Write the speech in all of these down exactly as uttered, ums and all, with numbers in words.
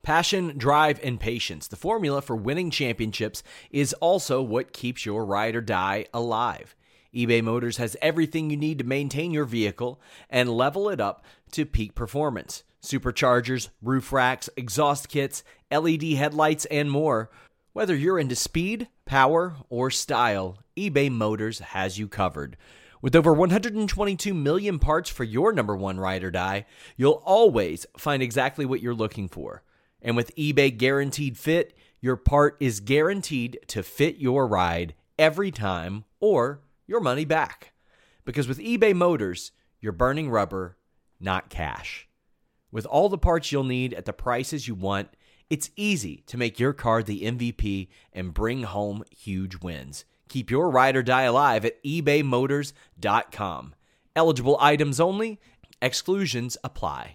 Passion, drive, and patience. The formula for winning championships is also what keeps your ride or die alive. eBay Motors has everything you need to maintain your vehicle and level it up to peak performance. Superchargers, roof racks, exhaust kits, L E D headlights, and more. Whether you're into speed, power, or style, eBay Motors has you covered. With over one hundred twenty-two million parts for your number one ride or die, you'll always find exactly what you're looking for. And with eBay Guaranteed Fit, your part is guaranteed to fit your ride every time or your money back. Because with eBay Motors, you're burning rubber, not cash. With all the parts you'll need at the prices you want, it's easy to make your car the M V P and bring home huge wins. Keep your ride or die alive at ebay motors dot com. Eligible items only. Exclusions apply.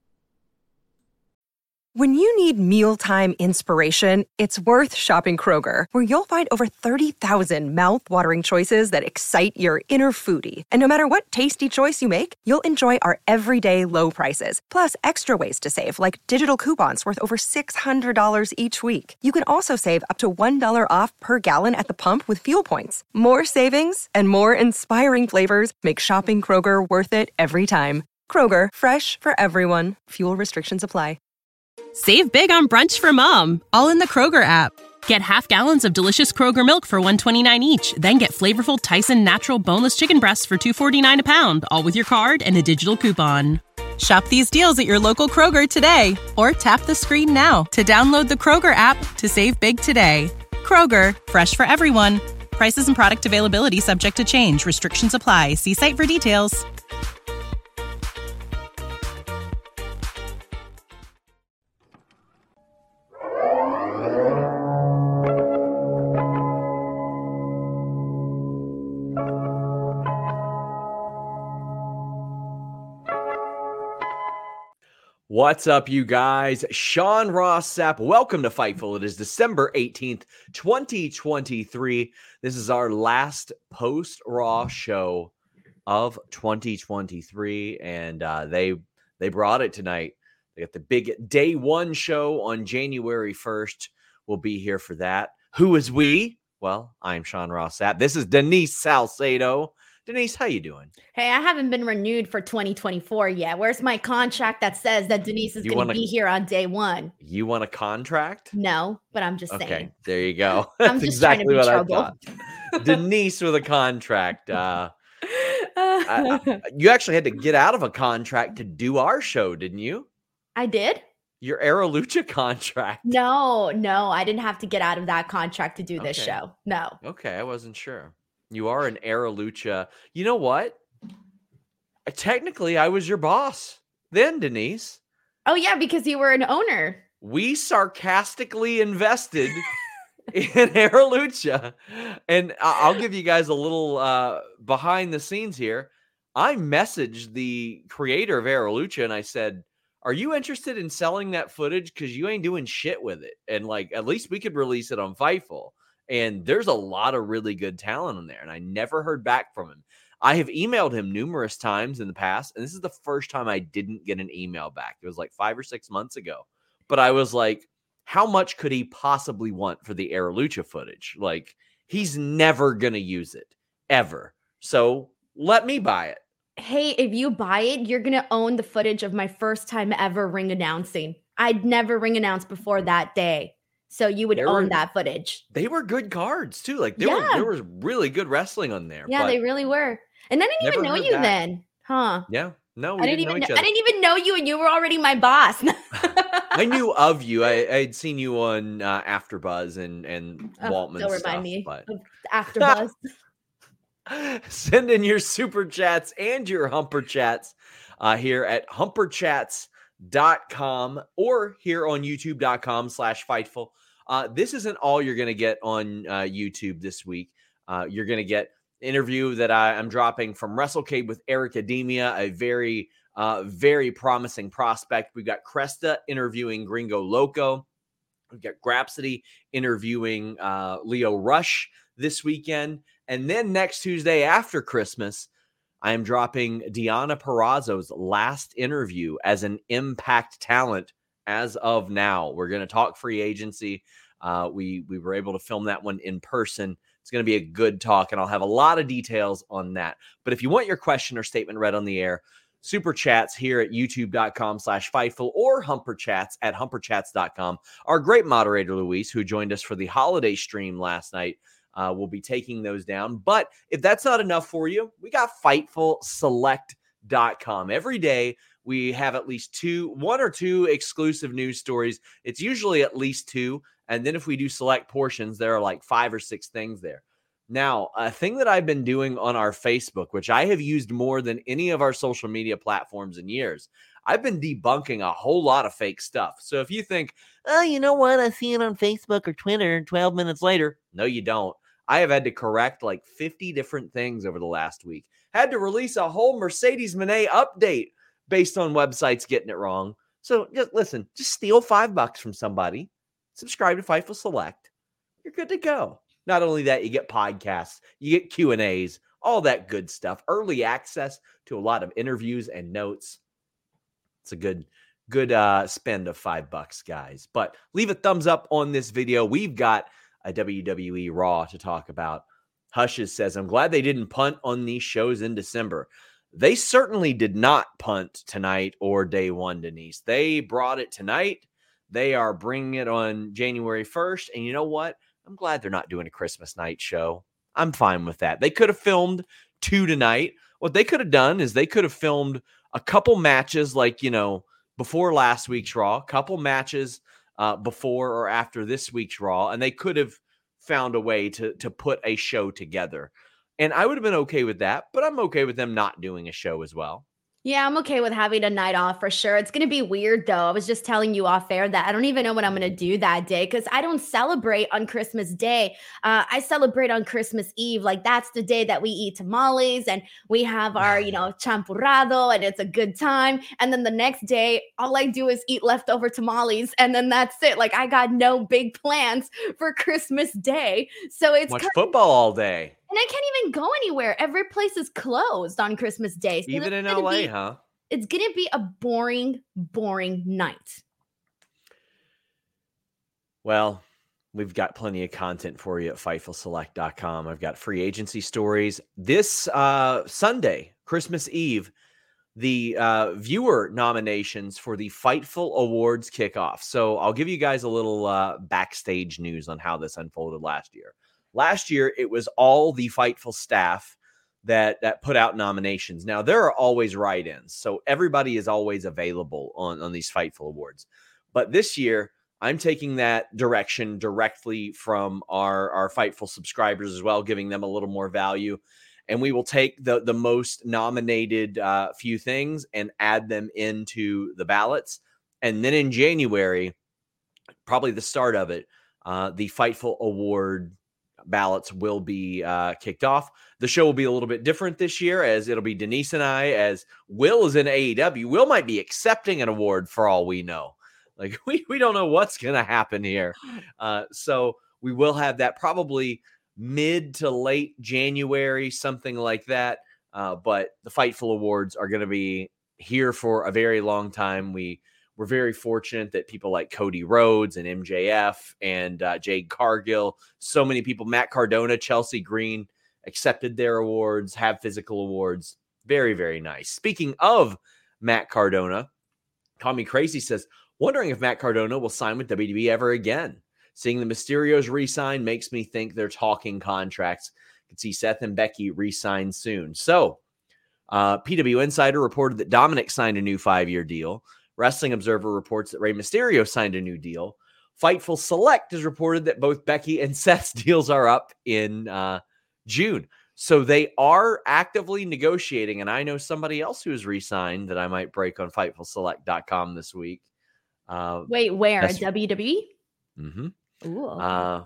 When you need mealtime inspiration, it's worth shopping Kroger, where you'll find over thirty thousand mouth-watering choices that excite your inner foodie. And no matter what tasty choice you make, you'll enjoy our everyday low prices, plus extra ways to save, like digital coupons worth over six hundred dollars each week. You can also save up to one dollar off per gallon at the pump with fuel points. More savings and more inspiring flavors make shopping Kroger worth it every time. Kroger, fresh for everyone. Fuel restrictions apply. Save big on brunch for mom, all in the Kroger app. Get half gallons of delicious Kroger milk for one dollar and twenty-nine cents each. Then get flavorful Tyson natural boneless chicken breasts for two dollars and forty-nine cents a pound, all with your card and a digital coupon. Shop these deals at your local Kroger today, or tap the screen now to download the Kroger app to save big today. Kroger, fresh for everyone. Prices and product availability subject to change. Restrictions apply. See site for details. What's up, you guys? Sean Ross Sapp. Welcome to Fightful. It is December eighteenth, twenty twenty-three. This is our last post-Raw show of twenty twenty-three, and uh, they they brought it tonight. They got the big day one show on January first. We'll be here for that. Who is we? Well, I'm Sean Ross Sapp. This is Denise Salcedo. Denise, how you doing? Hey, I haven't been renewed for twenty twenty-four yet. Where's my contract that says that Denise is going to be here on day one? You want a contract? No, but I'm just okay, saying. Okay, there you go. I'm just exactly trying to be what trouble. I thought. Denise with a contract. Uh, I, I, you actually had to get out of a contract to do our show, didn't you? I did? Your Aerolucha contract. No, no, I didn't have to get out of that contract to do this okay. show. No. Okay, I wasn't sure. You are an Aerolucha. You know what? Technically, I was your boss then, Denise. Oh, yeah, because you were an owner. We sarcastically invested in Aerolucha. And I'll give you guys a little uh, behind the scenes here. I messaged the creator of Aerolucha and I said, are you interested in selling that footage? Because you ain't doing shit with it. And like, at least we could release it on Fightful. And there's a lot of really good talent in there. And I never heard back from him. I have emailed him numerous times in the past. And this is the first time I didn't get an email back. It was like five or six months ago. But I was like, how much could he possibly want for the Aerolucha footage? Like, he's never going to use it, ever. So let me buy it. Hey, if you buy it, you're going to own the footage of my first time ever ring announcing. I'd never ring announced before that day. So you would there own were, that footage. They were good cards too. Like there, yeah. were, there was really good wrestling on there. Yeah, they really were. And I didn't even know you back. then, huh? Yeah, no, we I didn't, didn't even know each know, other. I didn't even know you, and you were already my boss. I knew of you. I had seen you on uh, AfterBuzz and and oh, Waltman don't stuff. remind me but of AfterBuzz. Send in your super chats and your humper chats uh, here at humper chats dot com or here on youtube dot com slash fightful. Uh, this isn't all you're going to get on uh, YouTube this week. Uh, you're going to get an interview that I, I'm dropping from WrestleCade with Eric Ademia, a very, uh, very promising prospect. We've got Cresta interviewing Gringo Loco. We've got Grapsody interviewing uh, Leo Rush this weekend. And then next Tuesday after Christmas, I am dropping Deonna Purrazzo's last interview as an Impact talent as of now. We're going to talk free agency. Uh, we we were able to film that one in person. It's going to be a good talk, and I'll have a lot of details on that. But if you want your question or statement read on the air, Super Chats here at youtube.com slash Fightful or Humper Chats at humperchats dot com. Our great moderator, Luis, who joined us for the holiday stream last night, uh, will be taking those down. But if that's not enough for you, we got Fightful Select dot com. Every day, we have at least two, one or two exclusive news stories. It's usually at least two. And then if we do select portions, there are like five or six things there. Now, a thing that I've been doing on our Facebook, which I have used more than any of our social media platforms in years, I've been debunking a whole lot of fake stuff. So if you think, oh, you know what? I see it on Facebook or Twitter twelve minutes later. No, you don't. I have had to correct like fifty different things over the last week. Had to release a whole Mercedes Moné update based on websites getting it wrong. So just listen, just steal five bucks from somebody. Subscribe to Fightful Select. You're good to go. Not only that, you get podcasts, you get Q and A's, all that good stuff. Early access to a lot of interviews and notes. It's a good, good uh, spend of five bucks, guys. But leave a thumbs up on this video. We've got a W W E Raw to talk about. Hushes says, I'm glad they didn't punt on these shows in December. They certainly did not punt tonight or day one, Denise. They brought it tonight. They are bringing it on January first. And you know what? I'm glad they're not doing a Christmas night show. I'm fine with that. They could have filmed two tonight. What they could have done is they could have filmed a couple matches like, you know, before last week's Raw, a couple matches uh, before or after this week's Raw, and they could have found a way to, to put a show together. And I would have been okay with that, but I'm okay with them not doing a show as well. Yeah, I'm okay with having a night off for sure. It's going to be weird, though. I was just telling you off air that I don't even know what I'm going to do that day because I don't celebrate on Christmas Day. Uh, I celebrate on Christmas Eve. Like, that's the day that we eat tamales and we have our, you know, champurrado, and it's a good time. And then the next day, all I do is eat leftover tamales, and then that's it. Like, I got no big plans for Christmas Day. So it's watch football all day. And I can't even go anywhere. Every place is closed on Christmas Day. So even in L A, be, huh? It's going to be a boring, boring night. Well, we've got plenty of content for you at Fightful Select dot com. I've got free agency stories. This uh, Sunday, Christmas Eve, the uh, viewer nominations for the Fightful Awards kickoff. So I'll give you guys a little uh, backstage news on how this unfolded last year. Last year, it was all the Fightful staff that that put out nominations. Now, there are always write-ins, so everybody is always available on, on these Fightful Awards. But this year, I'm taking that direction directly from our, our Fightful subscribers as well, giving them a little more value. And we will take the, the most nominated uh, few things and add them into the ballots. And then in January, probably the start of it, uh, the Fightful Award ballots will be uh, kicked off. The show will be a little bit different this year, as it'll be Denise and I, as Will is in A E W. Will might be accepting an award for all we know. Like, we, we don't know what's going to happen here. Uh, so we will have that probably mid to late January, something like that. Uh, but the Fightful Awards are going to be here for a very long time. We We're very fortunate that people like Cody Rhodes and M J F and uh, Jade Cargill, so many people, Matt Cardona, Chelsea Green, accepted their awards, have physical awards. Very, very nice. Speaking of Matt Cardona, Call Me Crazy says, wondering if Matt Cardona will sign with W W E ever again. Seeing the Mysterios re-sign makes me think they're talking contracts. Could see Seth and Becky re-sign soon. So, uh, P W Insider reported that Dominic signed a new five-year deal. Wrestling Observer reports that Rey Mysterio signed a new deal. Fightful Select has reported that both Becky and Seth's deals are up in uh, June. So they are actively negotiating, and I know somebody else who has re-signed that I might break on Fightful Select dot com this week. Uh, Wait, where? W W E? Mm-hmm. Ooh. Uh,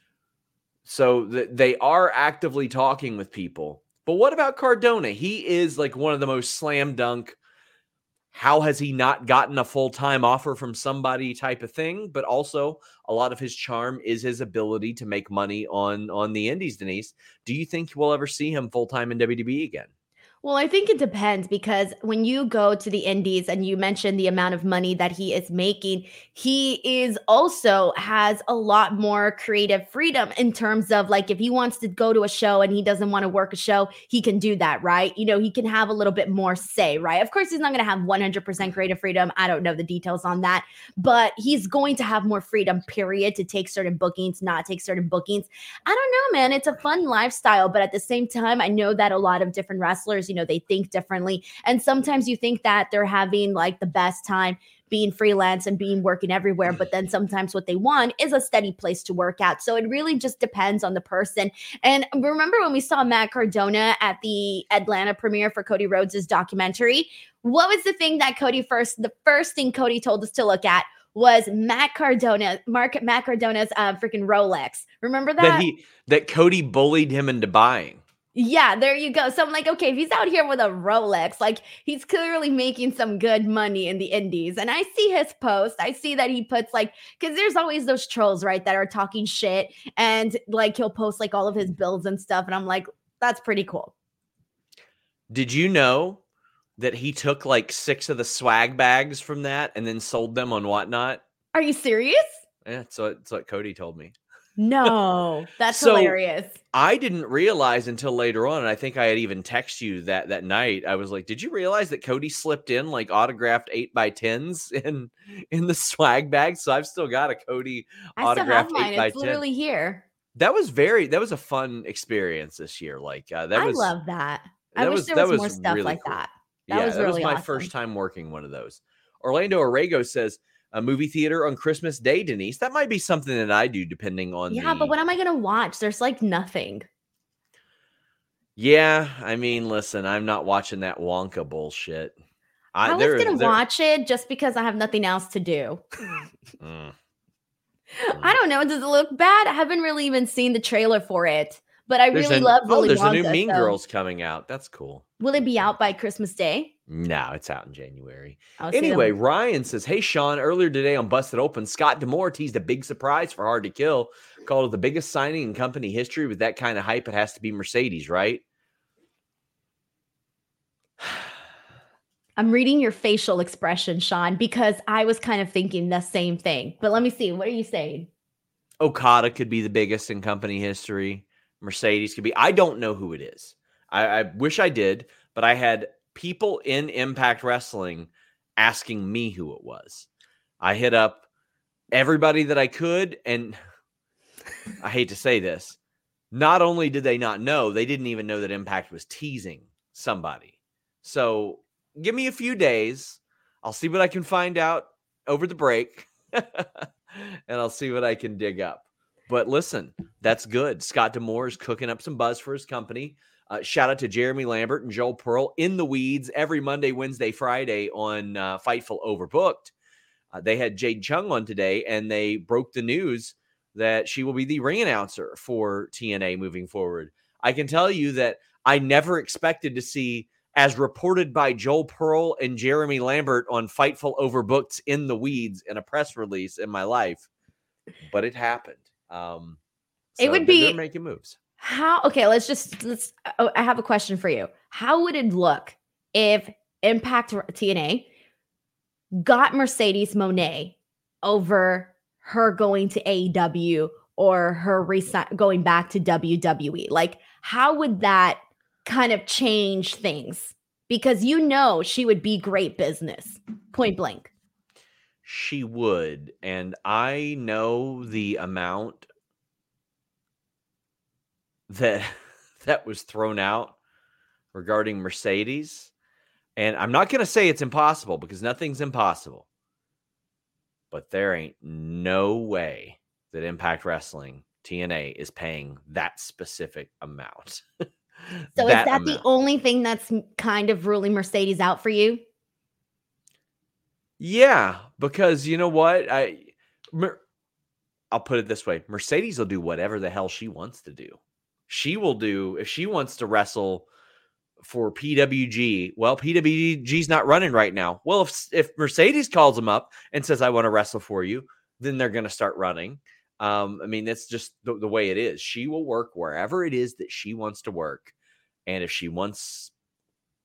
so th- they are actively talking with people. But what about Cardona? He is like one of the most slam dunk, how has he not gotten a full-time offer from somebody type of thing? But also a lot of his charm is his ability to make money on, on the indies, Denise. Do you think we'll ever see him full-time in W W E again? Well, I think it depends because when you go to the indies and you mention the amount of money that he is making, he is also has a lot more creative freedom in terms of like if he wants to go to a show and he doesn't want to work a show, he can do that, right? You know, he can have a little bit more say, right? Of course, he's not going to have one hundred percent creative freedom. I don't know the details on that, but he's going to have more freedom, period, to take certain bookings, not take certain bookings. I don't know, man. It's a fun lifestyle, but at the same time, I know that a lot of different wrestlers, you know, they think differently. And sometimes you think that they're having like the best time being freelance and being working everywhere. But then sometimes what they want is a steady place to work at. So it really just depends on the person. And remember when we saw Matt Cardona at the Atlanta premiere for Cody Rhodes' documentary? What was the thing that Cody first, the first thing Cody told us to look at was Matt Cardona, Mark, Matt Cardona's uh, freaking Rolex. Remember that? That he, that Cody bullied him into buying. Yeah, there you go. So I'm like, okay, if he's out here with a Rolex, like he's clearly making some good money in the indies. And I see his post. I see that he puts like, because there's always those trolls, right, that are talking shit. And like he'll post like all of his bills and stuff. And I'm like, that's pretty cool. Did you know that he took like six of the swag bags from that and then sold them on Whatnot? Are you serious? Yeah, so that's what Cody told me. No, that's so hilarious. I didn't realize until later on, and I think I had even texted you that that night. I was like, "Did you realize that Cody slipped in like autographed eight by tens in in the swag bag?" So I've still got a Cody I autographed still have mine. eight by It's ten. literally here. That was very. That was a fun experience this year. Like uh, that I was. love that. I that wish was- there that was, was more stuff really like cool. that. That yeah, was that really was my awesome. first time working one of those. Orlando Arrego says a movie theater on Christmas Day, Denise. That might be something that I do, depending on. Yeah, the... but what am I gonna watch? There's like nothing. Yeah, I mean, listen, I'm not watching that Wonka bullshit. I, I was there- gonna there- watch it just because I have nothing else to do. Mm. I don't know. Does it look bad? I haven't really even seen the trailer for it, but I There's really a- love oh, Willy there's Wonka. a new Mean so- Girls coming out. That's cool. Will it be out by Christmas Day? No, it's out in January. I'll see Anyway, them. Ryan says, "Hey, Sean, earlier today on Busted Open, Scott D'Amore teased a big surprise for Hard to Kill, called it the biggest signing in company history. With that kind of hype, it has to be Mercedes, right?" I'm reading your facial expression, Sean, because I was kind of thinking the same thing. But let me see. What are you saying? Okada could be the biggest in company history. Mercedes could be. I don't know who it is. I, I wish I did, but I had people in Impact Wrestling asking me who it was. I hit up everybody that I could, and I hate to say this, not only did they not know, they didn't even know that Impact was teasing somebody. So give me a few days. I'll see what I can find out over the break, and I'll see what I can dig up. But listen, that's good. Scott D'Amore is cooking up some buzz for his company. Uh, shout out to Jeremy Lambert and Joel Pearl in the weeds every Monday, Wednesday, Friday on uh, Fightful Overbooked. Uh, they had Jade Chung on today, and they broke the news that she will be the ring announcer for T N A moving forward. I can tell you that I never expected to see, as reported by Joel Pearl and Jeremy Lambert on Fightful Overbooked in the weeds in a press release in my life, but it happened. Um, so It would they're- be- they're making moves. How? Okay, let's just let's. Oh, I have a question for you. How would it look if Impact T N A got Mercedes Moné over her going to A E W or her resi- going back to W W E? Like, how would that kind of change things? Because you know she would be great business, point blank. She would, and I know the amount that that was thrown out regarding Mercedes. And I'm not going to say it's impossible because nothing's impossible. But there ain't no way that Impact Wrestling T N A is paying that specific amount. So is that the amount. only thing that's kind of ruling Mercedes out for you? Yeah, because you know what? I Mer- I'll put it this way. Mercedes will do whatever the hell she wants to do. She will do, if she wants to wrestle for P W G, well, P W G's not running right now. Well, if if Mercedes calls them up and says, I want to wrestle for you, then they're going to start running. Um, I mean, that's just the, the way it is. She will work wherever it is that she wants to work. And if she wants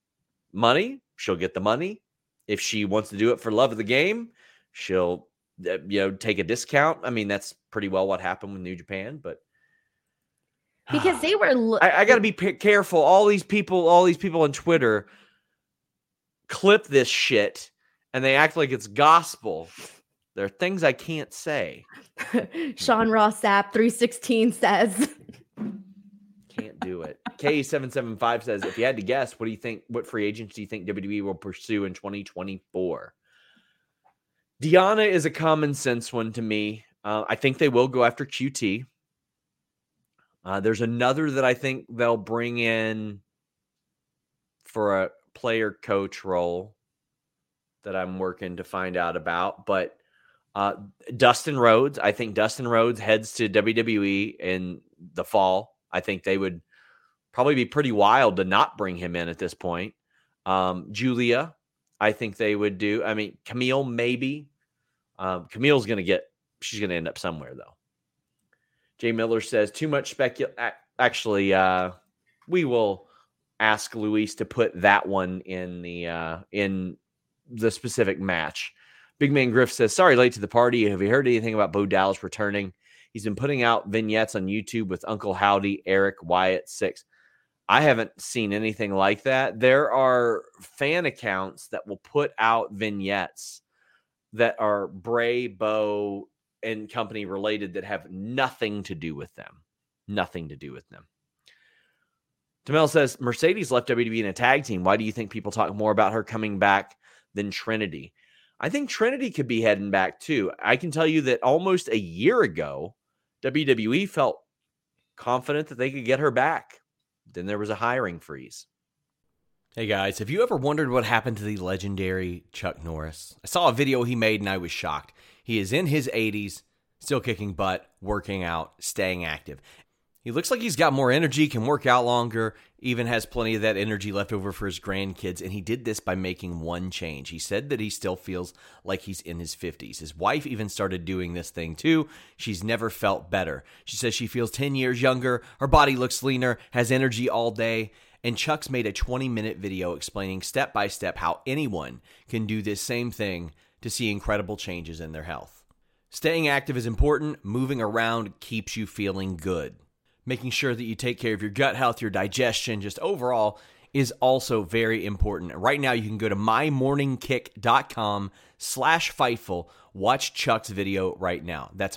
money, she'll get the money. If she wants to do it for love of the game, she'll, uh, you know, take a discount. I mean, that's pretty well what happened with New Japan, but because they were, lo- I, I got to be p- careful. All these people, all these people on Twitter clip this shit and they act like it's gospel. There are things I can't say. Sean Ross Sapp three sixteen says. Can't do it. K seven seven five says, if you had to guess, what do you think, what free agents do you think W W E will pursue in twenty twenty-four? Deanna is a common sense one to me. Uh, I think they will go after Q T. Uh, there's another that I think they'll bring in for a player coach role that I'm working to find out about. But uh, Dustin Rhodes, I think Dustin Rhodes heads to W W E in the fall. I think they would probably be pretty wild to not bring him in at this point. Um, Julia, I think they would do. I mean, Camille, maybe. Um, Camille's going to get, she's going to end up somewhere, though. Jay Miller says, too much specul. Actually, uh, we will ask Luis to put that one in the uh, in the specific match. Big Man Griff says, sorry, late to the party. Have you heard anything about Bo Dallas returning? He's been putting out vignettes on YouTube with Uncle Howdy, Eric, Wyatt, Six. I haven't seen anything like that. There are fan accounts that will put out vignettes that are Bray, Bo, and company related that have nothing to do with them. Nothing to do with them. Tamel says, Mercedes left W W E in a tag team. Why do you think people talk more about her coming back than Trinity? I think Trinity could be heading back too. I can tell you that almost a year ago, W W E felt confident that they could get her back. Then there was a hiring freeze. Hey guys, have you ever wondered what happened to the legendary Chuck Norris? I saw a video he made and I was shocked. He is in his eighties, still kicking butt, working out, staying active. He looks like he's got more energy, can work out longer, even has plenty of that energy left over for his grandkids, and he did this by making one change. He said that he still feels like he's in his fifties. His wife even started doing this thing too. She's never felt better. She says she feels ten years younger, her body looks leaner, has energy all day, and Chuck's made a twenty-minute video explaining step by step how anyone can do this same thing to see incredible changes in their health. Staying active is important. Moving around keeps you feeling good. Making sure that you take care of your gut health, your digestion, just overall is also very important. Right now, you can go to mymorningkick.com slash Fightful. Watch Chuck's video right now. That's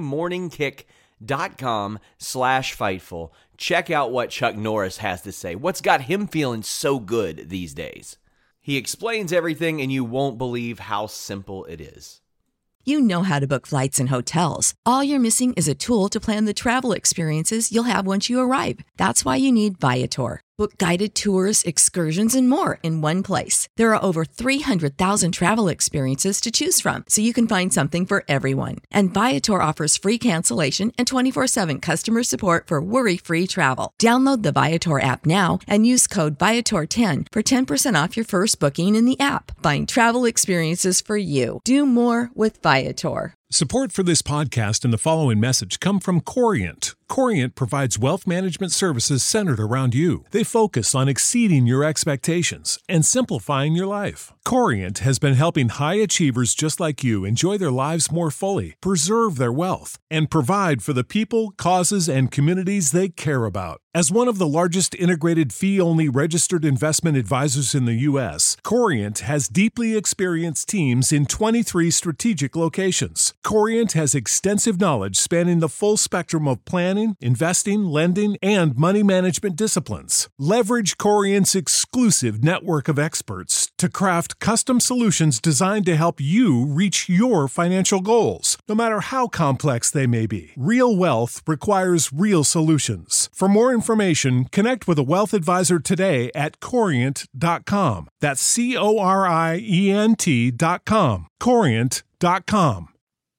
mymorningkick.com slash Fightful. Check out what Chuck Norris has to say. What's got him feeling so good these days? He explains everything, and you won't believe how simple it is. You know how to book flights and hotels. All you're missing is a tool to plan the travel experiences you'll have once you arrive. That's why you need Viator. Book guided tours, excursions, and more in one place. There are over three hundred thousand travel experiences to choose from, so you can find something for everyone. And Viator offers free cancellation and twenty-four seven customer support for worry-free travel. Download the Viator app now and use code Viator ten for ten percent off your first booking in the app. Find travel experiences for you. Do more with Viator. Support for this podcast and the following message come from Corient. Corient provides wealth management services centered around you. They focus on exceeding your expectations and simplifying your life. Corient has been helping high achievers just like you enjoy their lives more fully, preserve their wealth, and provide for the people, causes, and communities they care about. As one of the largest integrated fee-only registered investment advisors in the U S, Corient has deeply experienced teams in twenty-three strategic locations. Corient has extensive knowledge spanning the full spectrum of planning, investing, lending, and money management disciplines. Leverage Corient's exclusive network of experts to craft custom solutions designed to help you reach your financial goals, no matter how complex they may be. Real wealth requires real solutions. For more information, connect with a wealth advisor today at corient dot com. That's C O R I E N T dot com. corient dot com.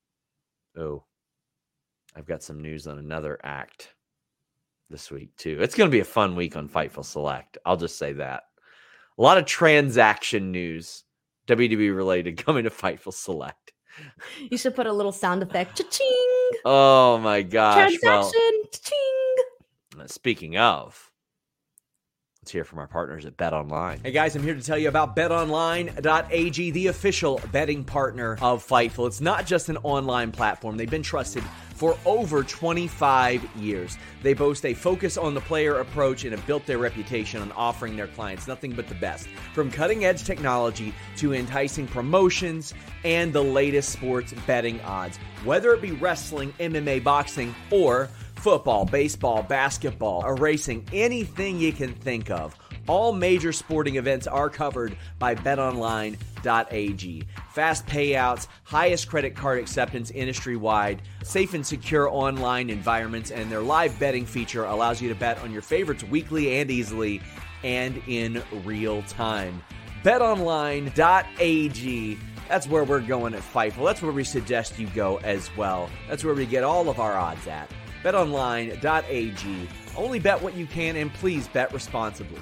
Oh, I've got some news on another act this week, too. It's going to be a fun week on Fightful Select. I'll just say that. A lot of transaction news, W W E related, coming to Fightful Select. You should put a little sound effect. Cha-ching! Oh, my gosh. Transaction! Well, Cha-ching! speaking of, Let's hear from our partners at BetOnline. Hey guys, I'm here to tell you about bet online dot a g, the official betting partner of Fightful. It's not just an online platform. They've been trusted for over twenty-five years. They boast a focus on the player approach and have built their reputation on offering their clients nothing but the best. From cutting-edge technology to enticing promotions and the latest sports betting odds. Whether it be wrestling, M M A, boxing, or football, baseball, basketball, or racing, anything you can think of. All major sporting events are covered by bet online dot a g. Fast payouts, highest credit card acceptance industry-wide, safe and secure online environments, and their live betting feature allows you to bet on your favorites weekly and easily and in real time. bet online dot a g. That's where we're going at Fightful. That's where we suggest you go as well. That's where we get all of our odds at. bet online dot a g. Only bet what you can, and please bet responsibly.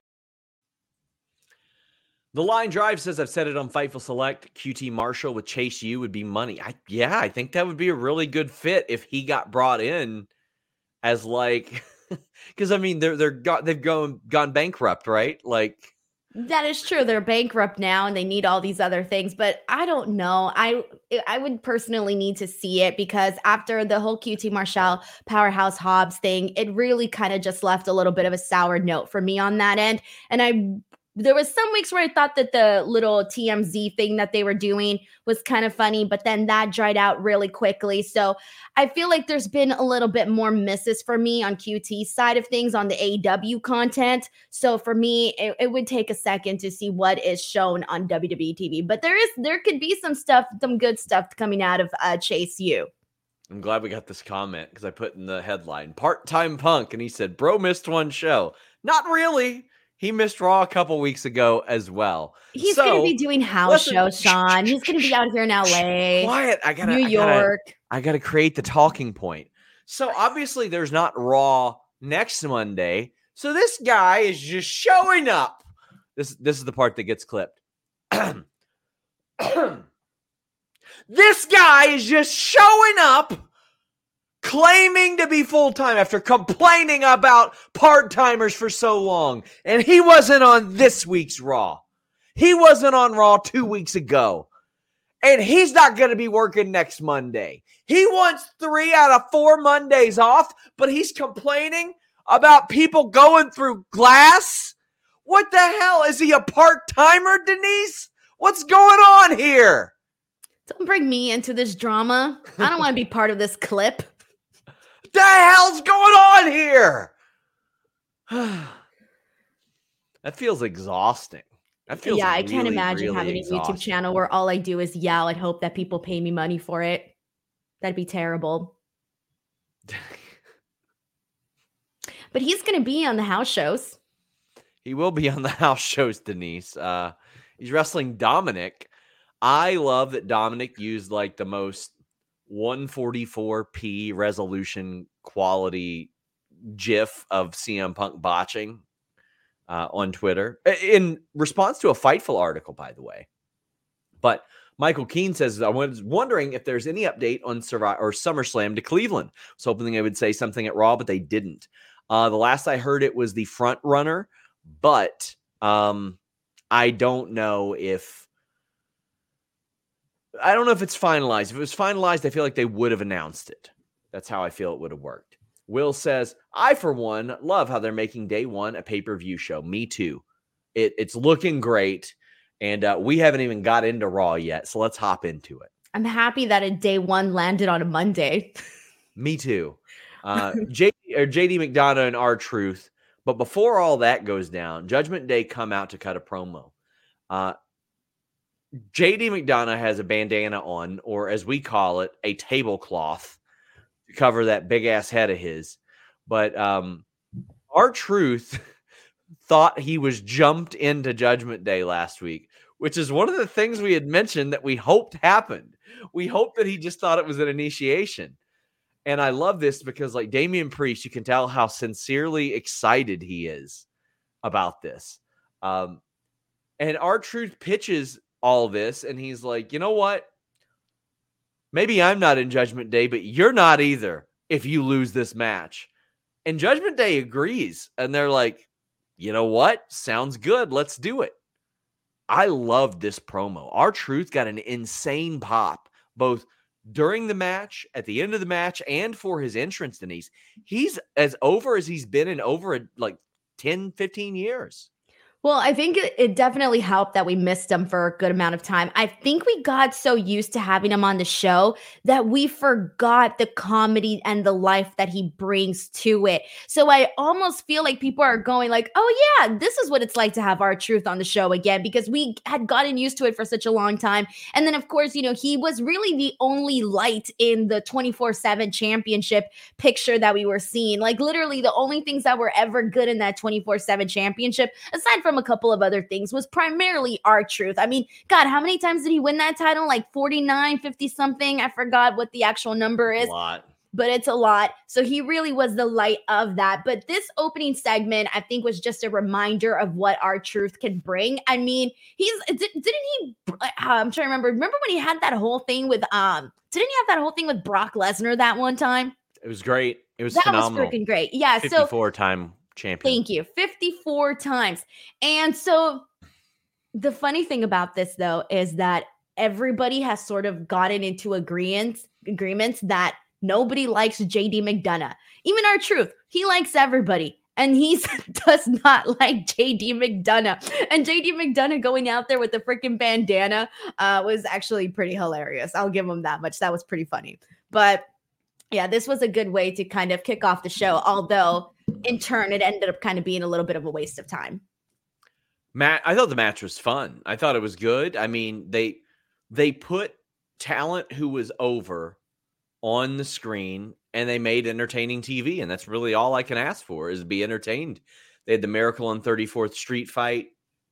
The Line Drive says, I've said it on Fightful Select, Q T Marshall with Chase U would be money. I, yeah, I think that would be a really good fit if he got brought in as like, because I mean, they're they're got they've gone gone bankrupt, right? Like that is true. They're bankrupt now and they need all these other things, but I don't know. I I would personally need to see it because after the whole Q T Marshall Powerhouse Hobbs thing, it really kind of just left a little bit of a sour note for me on that end. And I There was some weeks where I thought that the little T M Z thing that they were doing was kind of funny, but then that dried out really quickly. So I feel like there's been a little bit more misses for me on Q T's side of things on the A E W content. So for me, it, it would take a second to see what is shown on W W E T V. But there is, there could be some stuff, some good stuff coming out of uh, Chase U. I'm glad we got this comment because I put in the headline, part-time Punk, and he said, bro missed one show. Not really. He missed Raw a couple weeks ago as well. He's so, going to be doing house listen, shows, Sean. He's going to be out here in L A. Quiet. I gotta, New I York. Gotta, I got to create the talking point. So obviously there's not Raw next Monday. So this guy is just showing up. This, this is the part that gets clipped. This guy is just showing up, claiming to be full-time after complaining about part-timers for so long. And he wasn't on this week's Raw. He wasn't on Raw two weeks ago. And he's not going to be working next Monday. He wants three out of four Mondays off, but he's complaining about people going through glass? What the hell? Is he a part-timer, Denise? What's going on here? Don't bring me into this drama. I don't want to be part of this clip. The hell's going on here? That feels exhausting. That feels yeah, I really, can't imagine really having exhausting. a YouTube channel where all I do is yell and hope that people pay me money for it. That'd be terrible. But he's going to be on the house shows. He will be on the house shows, Denise. Uh, he's wrestling Dominic. I love that Dominic used like the most one forty-four p resolution quality GIF of C M Punk botching uh, on Twitter in response to a Fightful article, by the way. But Michael Keane says, I was wondering if there's any update on Survivor or SummerSlam to Cleveland. I was hoping they would say something at Raw, but they didn't. Uh, the last I heard, it was the front runner, but um, I don't know if I don't know if it's finalized. If it was finalized, I feel like they would have announced it. That's how I feel it would have worked. Will says, I, for one, love how they're making day one a pay-per-view show. Me too. It, it's looking great. And uh, we haven't even got into Raw yet. So let's hop into it. I'm happy that a day one landed on a Monday. Me too. Uh, J, or J D McDonough and R-Truth. But before all that goes down, Judgment Day come out to cut a promo. Uh, J D McDonough has a bandana on, or as we call it, a tablecloth to cover that big ass head of his. But um, R-Truth thought he was jumped into Judgment Day last week, which is one of the things we had mentioned that we hoped happened. We hoped that he just thought it was an initiation. And I love this because, like Damian Priest, you can tell how sincerely excited he is about this. Um, and R-Truth pitches all this, and he's like, you know what? Maybe I'm not in Judgment Day, but you're not either if you lose this match. And Judgment Day agrees. And they're like, you know what? Sounds good. Let's do it. I loved this promo. R-Truth got an insane pop, both during the match, at the end of the match, and for his entrance, Denise. He's as over as he's been in over like ten, fifteen years. Well, I think it, it definitely helped that we missed him for a good amount of time. I think we got so used to having him on the show that we forgot the comedy and the life that he brings to it. So I almost feel like people are going like, oh yeah, this is what it's like to have R-Truth on the show again, because we had gotten used to it for such a long time. And then of course, you know, he was really the only light in the twenty-four seven championship picture that we were seeing. Like literally the only things that were ever good in that twenty-four seven championship, aside from a couple of other things, was primarily R-Truth. I mean, God, how many times did he win that title? Like forty-nine, fifty something. I forgot what the actual number is. A lot. But it's a lot. So he really was the light of that. But this opening segment, I think, was just a reminder of what R-Truth can bring. I mean, he's didn't he? I'm trying to remember. Remember when he had that whole thing with um? Didn't he have that whole thing with Brock Lesnar that one time? It was great. It was that phenomenal. was freaking great. Yeah. fifty-four time champion. Thank you. fifty-four times. And so the funny thing about this, though, is that everybody has sort of gotten into agreements, agreements that nobody likes J D McDonough. Even R-Truth, he likes everybody. And he does not like J D McDonough. And J D McDonough going out there with the freaking bandana uh, was actually pretty hilarious. I'll give him that much. That was pretty funny. But yeah, this was a good way to kind of kick off the show, although in turn, it ended up kind of being a little bit of a waste of time. Matt, I thought the match was fun. I thought it was good. I mean, they they put talent who was over on the screen, and they made entertaining T V, and that's really all I can ask for, is be entertained. They had the Miracle on thirty-fourth Street fight.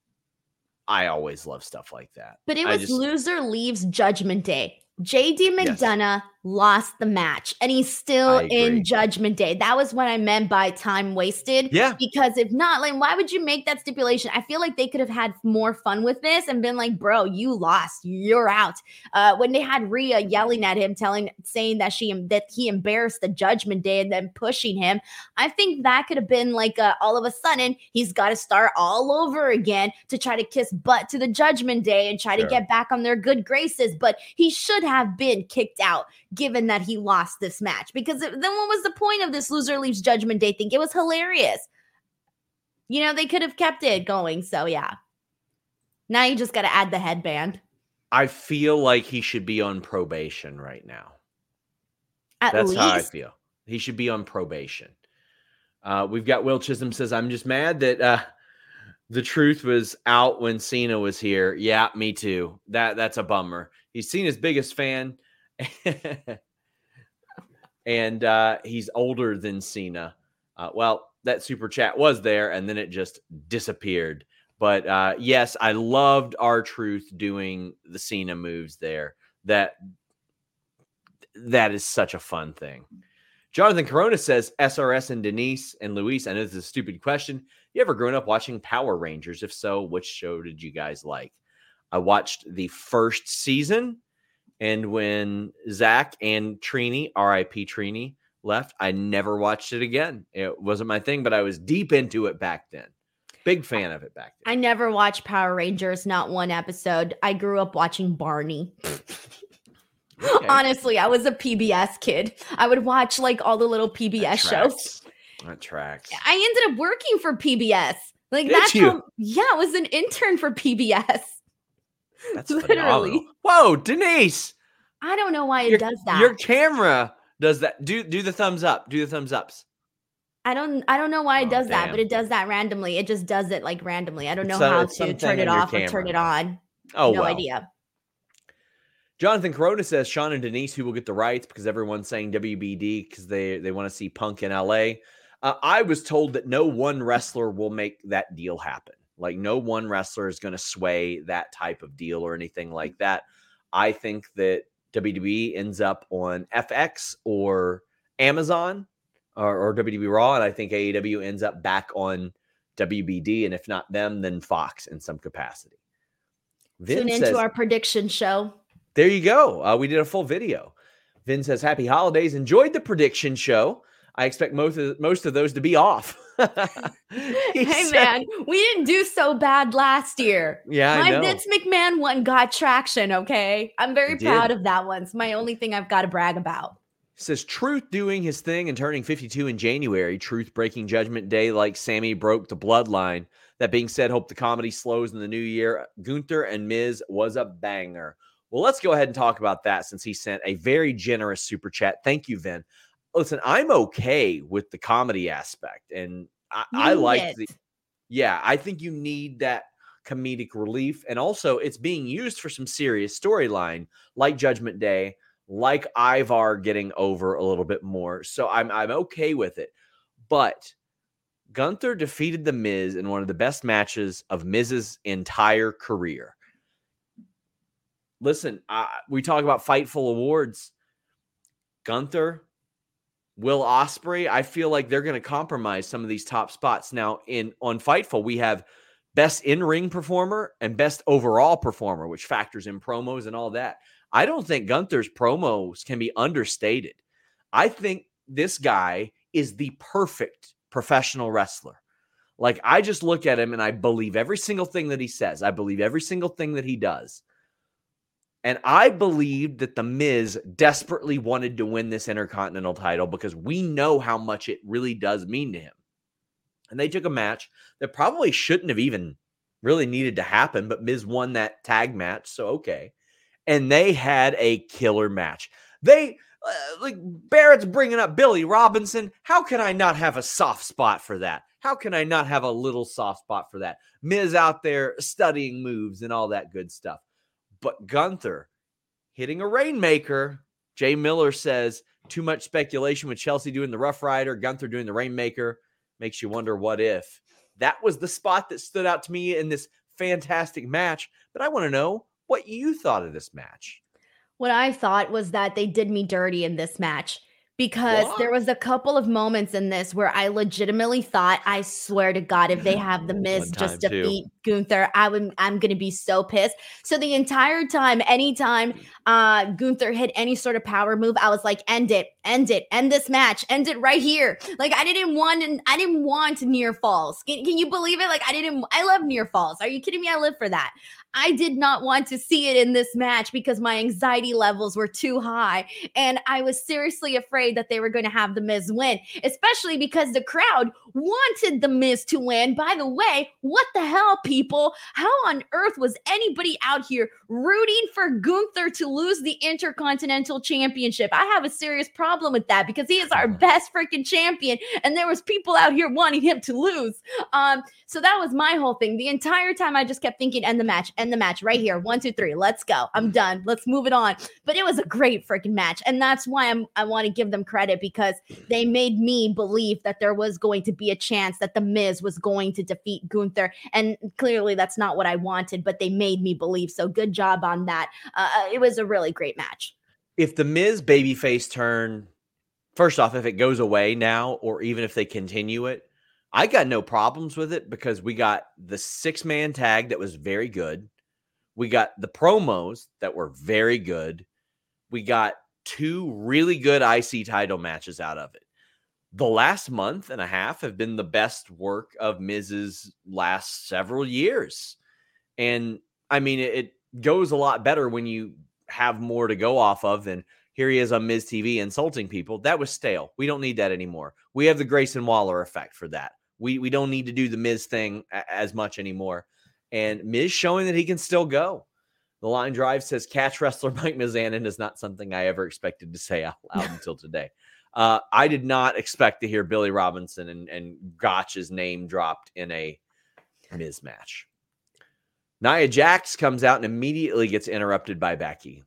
I always love stuff like that. But it was just, loser leaves Judgment Day. J D McDonough yes. lost the match, and he's still in Judgment Day. That was what I meant by time wasted. Yeah. Because if not, like, why would you make that stipulation? I feel like they could have had more fun with this and been like, bro, you lost. You're out. Uh, when they had Rhea yelling at him, telling, saying that she that he embarrassed the Judgment Day and then pushing him, I think that could have been like a, all of a sudden, he's got to start all over again to try to kiss butt to the Judgment Day and try sure. to get back on their good graces. But he should have been kicked out, given that he lost this match, because it, then what was the point of this loser leaves Judgment Day thing? It was hilarious. You know, they could have kept it going. So yeah, now you just got to add the headband. I feel like he should be on probation right now. At That's least. how I feel. He should be on probation. Uh, we've got Will Chisholm says, I'm just mad that uh, the truth was out when Cena was here. Yeah, me too. That That's a bummer. He's Cena's biggest fan, and uh, he's older than Cena. Uh, well, that super chat was there, and then it just disappeared. But uh, yes, I loved R-Truth doing the Cena moves there. That that is such a fun thing. Jonathan Corona says, S R S and Denise and Luis, I know this is a stupid question. You ever grown up watching Power Rangers? If so, which show did you guys like? I watched the first season, and when Zach and Trini, R I P Trini, left, I never watched it again. It wasn't my thing, but I was deep into it back then. Big fan of it back then. I never watched Power Rangers, not one episode. I grew up watching Barney. Okay. Honestly, I was a P B S kid. I would watch like all the little P B S that shows. That tracks. I ended up working for P B S. Like Did that's you? How, yeah, I was an intern for P B S. That's literally. Phenomenal. Whoa, Denise! I don't know why it your, does that. Your camera does that. Do do the thumbs up. Do the thumbs ups. I don't. I don't know why it oh, does damn. that, but it does that randomly. It just does it like randomly. I don't know so, how to turn it off or turn it on. Oh, no well. idea. Jonathan Corona says Sean and Denise, who will get the rights, because everyone's saying W B D because they they want to see Punk in L A. Uh, I was told that no one wrestler will make that deal happen. Like no one wrestler is going to sway that type of deal or anything like that. I think that W W E ends up on F X or Amazon or, or W W E Raw, and I think A E W ends up back on W B D, and if not them, then Fox in some capacity. Vin Tune into says, our prediction show. There you go. Uh, we did a full video. Vin says, happy holidays. Enjoyed the prediction show. I expect most of most of those to be off. Hey said, man, we didn't do so bad last year. Yeah, My I know. Vince McMahon one got traction, okay? I'm very It proud did. of that one. It's my only thing I've got to brag about. Says Truth doing his thing and turning fifty-two in January. Truth breaking Judgment Day like Sammy broke the bloodline. That being said, hope the comedy slows in the new year. Gunther and Miz was a banger. Well, let's go ahead and talk about that since he sent a very generous super chat. Thank you, Vin. Listen, I'm okay with the comedy aspect, and I, I like the. Yeah, I think you need that comedic relief, and also it's being used for some serious storyline, like Judgment Day, like Ivar getting over a little bit more. So I'm I'm okay with it, but Gunther defeated The Miz in one of the best matches of Miz's entire career. Listen, uh, we talk about Fightful awards. Gunther, Will Ospreay, I feel like they're going to compromise some of these top spots. Now, in on Fightful, we have best in-ring performer and best overall performer, which factors in promos and all that. I don't think Gunther's promos can be understated. I think this guy is the perfect professional wrestler. Like, I just look at him and I believe every single thing that he says. I believe every single thing that he does. And I believe that The Miz desperately wanted to win this Intercontinental title because we know how much it really does mean to him. And they took a match that probably shouldn't have even really needed to happen, but Miz won that tag match, so okay. And they had a killer match. They, uh, like, Barrett's bringing up Billy Robinson. How can I not have a soft spot for that? How can I not have a little soft spot for that? Miz out there studying moves and all that good stuff. But Gunther hitting a Rainmaker. Jay Miller says, too much speculation with Chelsea doing the Rough Rider, Gunther doing the Rainmaker. Makes you wonder what if. That was the spot that stood out to me in this fantastic match. But I want to know what you thought of this match. What I thought was that they did me dirty in this match. Because What? there was a couple of moments in this where I legitimately thought, I swear to God, if they have The Miz One just time, too. defeat Gunther, I would, I'm going to be so pissed. So the entire time, anytime uh, Gunther hit any sort of power move, I was like, end it, end it, end this match, end it right here. Like, I didn't want, I didn't want near falls. Can, can you believe it? Like, I didn't, I love near falls. Are you kidding me? I live for that. I did not want to see it in this match because my anxiety levels were too high. And I was seriously afraid that they were going to have The Miz win, especially because the crowd wanted The Miz to win. By the way, what the hell, people? How on earth was anybody out here rooting for Gunther to lose the Intercontinental Championship? I have a serious problem with that because he is our best freaking champion. And there was people out here wanting him to lose. Um, so that was my whole thing. The entire time I just kept thinking, end the match, end the match right here. One, two, three. Let's go. I'm done. Let's move it on. But it was a great freaking match. And that's why I'm, I want to give them credit because they made me believe that there was going to be a chance that The Miz was going to defeat Gunther. And clearly that's not what I wanted, but they made me believe. So good job on that. Uh, it was a really great match. If the Miz babyface turn, first off, if it goes away now, or even if they continue it, I got no problems with it because we got the six-man tag that was very good. We got the promos that were very good. We got two really good I C title matches out of it. The last month and a half have been the best work of Miz's last several years. And I mean, it, it goes a lot better when you have more to go off of than here he is on Miz T V insulting people. That was stale. We don't need that anymore. We have the Grayson Waller effect for that. We we don't need to do the Miz thing a- as much anymore. And Miz showing that he can still go. The Line Drive says catch wrestler Mike Mizanin is not something I ever expected to say out loud until today. Uh, I did not expect to hear Billy Robinson and, and Gotch's name dropped in a Miz match. Nia Jax comes out and immediately gets interrupted by Becky.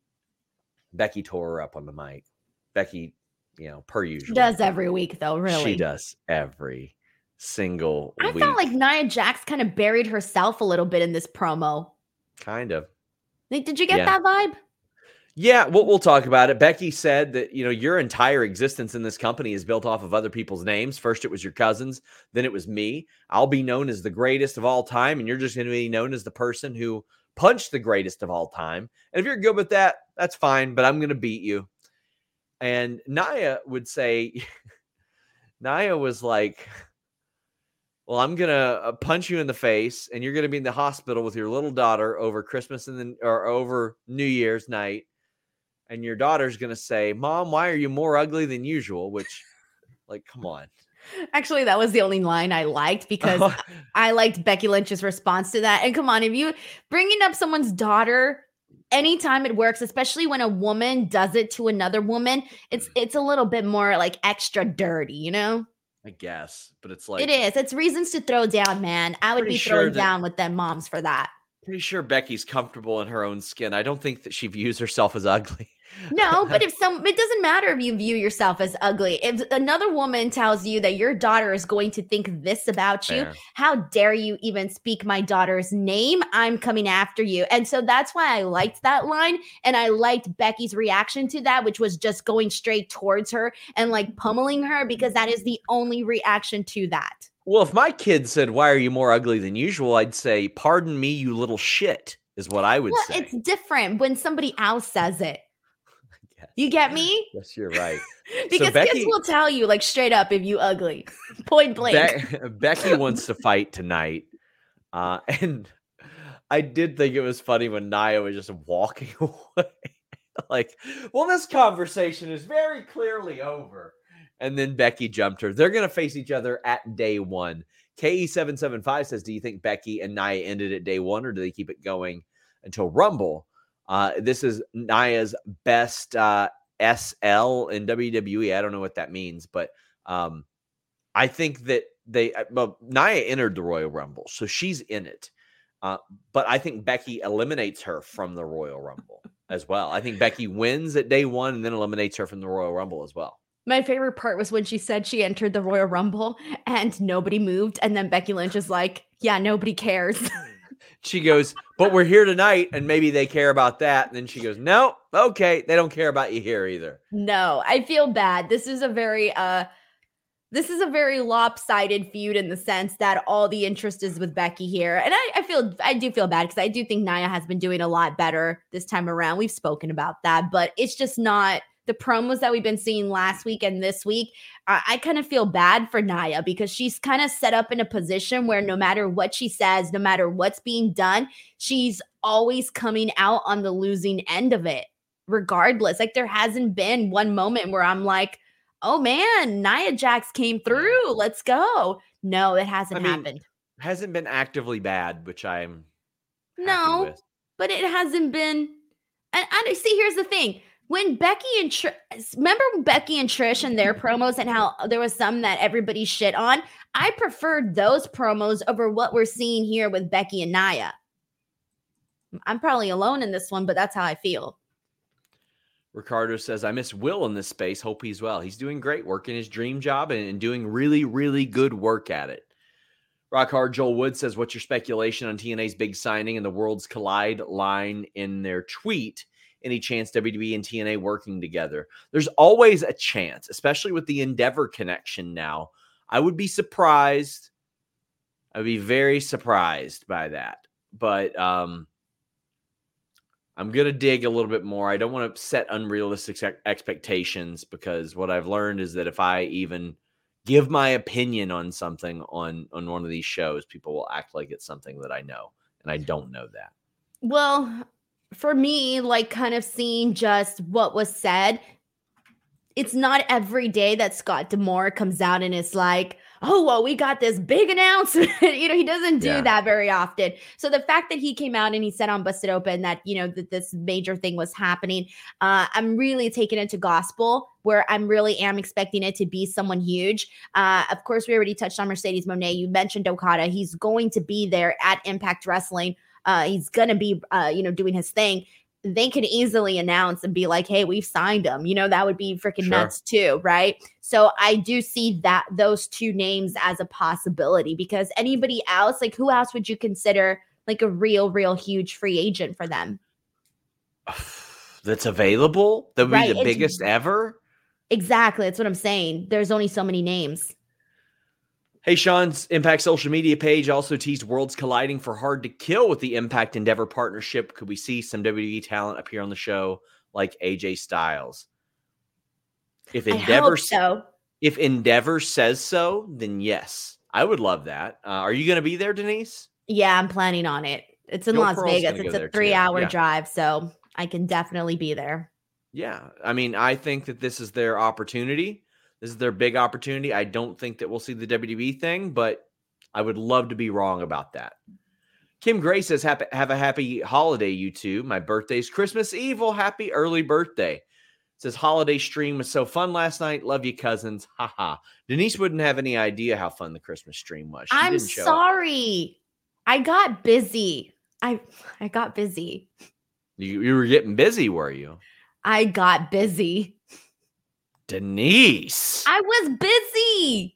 Becky tore her up on the mic. Becky, you know, per usual. She does every week, though, really. She does every single I week. felt like Nia Jax kind of buried herself a little bit in this promo. Kind of. Like, did you get Yeah. that vibe? Yeah, we'll, we'll talk about it. Becky said that, you know, your entire existence in this company is built off of other people's names. First, it was your cousins. Then it was me. I'll be known as the greatest of all time. And you're just going to be known as the person who punched the greatest of all time. And if you're good with that, that's fine. But I'm going to beat you. And Nia would say, Nia was like, well, I'm going to punch you in the face and you're going to be in the hospital with your little daughter over Christmas and then or over New Year's night. And your daughter's going to say, Mom, why are you more ugly than usual? Which, like, come on. Actually, that was the only line I liked because I liked Becky Lynch's response to that. And come on, if you bringing up someone's daughter, anytime it works, especially when a woman does it to another woman, it's it's a little bit more like extra dirty, you know? I guess, but it's like it is. It's reasons to throw down, man. I would be sure throwing that, down with them moms for that. Pretty sure Becky's comfortable in her own skin. I don't think that she views herself as ugly. No, but if some, it doesn't matter if you view yourself as ugly. If another woman tells you that your daughter is going to think this about you, Fair. How dare you even speak my daughter's name? I'm coming after you. And so that's why I liked that line. And I liked Becky's reaction to that, which was just going straight towards her and like pummeling her, because that is the only reaction to that. Well, if my kid said, why are you more ugly than usual? I'd say, pardon me, you little shit, is what I would well, say. It's different when somebody else says it. You get me? Yes, you're right. Because so Becky, kids will tell you like straight up if you ugly, point blank. Be- Becky wants to fight tonight. Uh, and I did think it was funny when Nia was just walking away. Like, well, this conversation is very clearly over. And then Becky jumped her. They're going to face each other at day one. K E seven seven five says, do you think Becky and Nia ended at day one, or do they keep it going until Rumble? Uh, this is Nia's best uh, S L in W W E. I don't know what that means, but um, I think that they well, Nia entered the Royal Rumble, so she's in it. Uh, but I think Becky eliminates her from the Royal Rumble as well. I think Becky wins at day one and then eliminates her from the Royal Rumble as well. My favorite part was when she said she entered the Royal Rumble and nobody moved. And then Becky Lynch is like, yeah, nobody cares. She goes, but we're here tonight and maybe they care about that. And then she goes, no, okay. They don't care about you here either. No, I feel bad. This is a very, uh, this is a very lopsided feud in the sense that all the interest is with Becky here. And I, I feel, I do feel bad because I do think Nia has been doing a lot better this time around. We've spoken about that, but it's just not the promos that we've been seeing last week and this week. Uh, I kind of feel bad for Nia because she's kind of set up in a position where no matter what she says, no matter what's being done, she's always coming out on the losing end of it, regardless. Like there hasn't been one moment where I'm like, oh man, Nia Jax came through. Let's go. No, it hasn't I mean, happened. Hasn't been actively bad, which I'm no, with. But it hasn't been. And I see. Here's the thing: when Becky and Trish, remember Becky and Trish and their promos and how there was some that everybody shit on. I preferred those promos over what we're seeing here with Becky and Nia. I'm probably alone in this one, but that's how I feel. Ricardo says, I miss Will in this space. Hope he's well. He's doing great, working his dream job and, and doing really, really good work at it. Rock Hard Joel Wood says, what's your speculation on T N A's big signing and the Worlds Collide line in their tweet? Any chance W W E and T N A working together? There's always a chance, especially with the Endeavor connection now. I would be surprised. I would be very surprised by that. But, um, I'm going to dig a little bit more. I don't want to set unrealistic expectations because what I've learned is that if I even give my opinion on something on, on one of these shows, people will act like it's something that I know, and I don't know that. Well, for me, like kind of seeing just what was said, it's not every day that Scott D'Amore comes out and is like, oh, well, we got this big announcement. You know, he doesn't do yeah. that very often. So the fact that he came out and he said on Busted Open that, you know, that this major thing was happening, uh, I'm really taking it to gospel where I'm really am expecting it to be someone huge. Uh, of course, we already touched on Mercedes Moné. You mentioned Okada. He's going to be there at Impact Wrestling. Uh, he's going to be, uh, you know, doing his thing. They could easily announce and be like, hey, we've signed him. You know, that would be freaking sure. nuts too, right? So I do see that those two names as a possibility because anybody else, like who else would you consider like a real, real huge free agent for them? That's available? That would right. be the it's, biggest ever? Exactly. That's what I'm saying. There's only so many names. Hey, Sean's Impact social media page also teased Worlds colliding for Hard to Kill with the Impact Endeavor partnership. Could we see some W W E talent appear on the show like A J Styles? If Endeavor, I hope so. If Endeavor says so, then yes, I would love that. Uh, are you going to be there, Denise? Yeah, I'm planning on it. It's in Joe Las Pearl's Vegas. gonna It's go a there, three too. hour Yeah. drive, so I can definitely be there. Yeah. I mean, I think that this is their opportunity. This is their big opportunity. I don't think that we'll see the W W E thing, but I would love to be wrong about that. Kim Gray says, "Happy, have a happy holiday, you two. My birthday's Christmas Eve. Well, happy early birthday." Says, holiday stream was so fun last night. Love you, cousins. Ha ha. Denise wouldn't have any idea how fun the Christmas stream was. She I'm didn't show up. sorry. I got busy. I I got busy. You, you were getting busy, were you? I got busy. Denise. I was busy.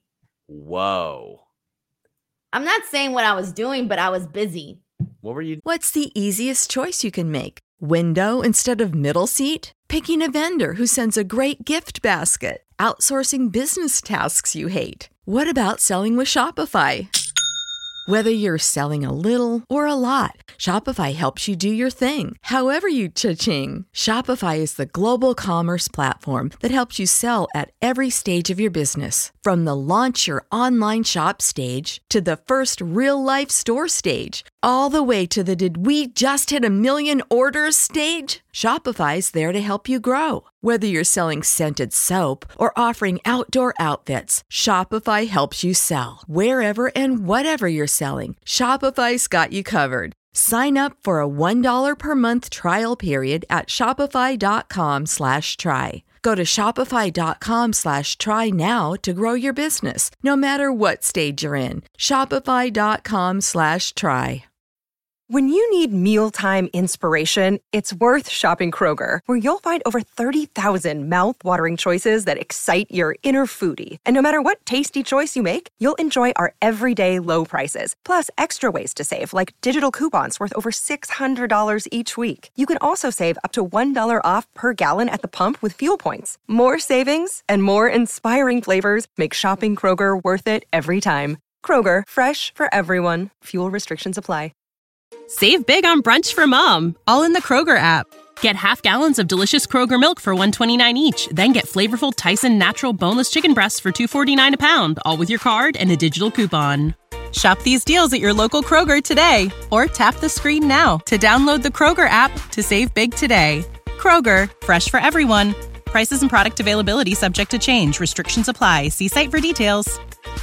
Whoa. I'm not saying what I was doing, but I was busy. What were you? What's the easiest choice you can make? Window instead of middle seat? Picking a vendor who sends a great gift basket? Outsourcing business tasks you hate? What about selling with Shopify? Whether you're selling a little or a lot, Shopify helps you do your thing, however you cha-ching. Shopify is the global commerce platform that helps you sell at every stage of your business. From the launch your online shop stage to the first real-life store stage, all the way to the did we just hit a million orders stage. Shopify's there to help you grow. Whether you're selling scented soap or offering outdoor outfits, Shopify helps you sell. Wherever and whatever you're selling, Shopify's got you covered. Sign up for a one dollar per month trial period at shopify.com slash try. Go to shopify.com slash try now to grow your business, no matter what stage you're in. Shopify.com slash try. When you need mealtime inspiration, it's worth shopping Kroger, where you'll find over thirty thousand mouth-watering choices that excite your inner foodie. And no matter what tasty choice you make, you'll enjoy our everyday low prices, plus extra ways to save, like digital coupons worth over six hundred dollars each week. You can also save up to one dollar off per gallon at the pump with fuel points. More savings and more inspiring flavors make shopping Kroger worth it every time. Kroger, fresh for everyone. Fuel restrictions apply. Save big on brunch for mom, all in the Kroger app. Get half gallons of delicious Kroger milk for one dollar and twenty-nine cents each. Then get flavorful Tyson natural boneless chicken breasts for two dollars and forty-nine cents a pound, all with your card and a digital coupon. Shop these deals at your local Kroger today, or tap the screen now to download the Kroger app to save big today. Kroger, fresh for everyone. Prices and product availability subject to change. Restrictions apply. See site for details.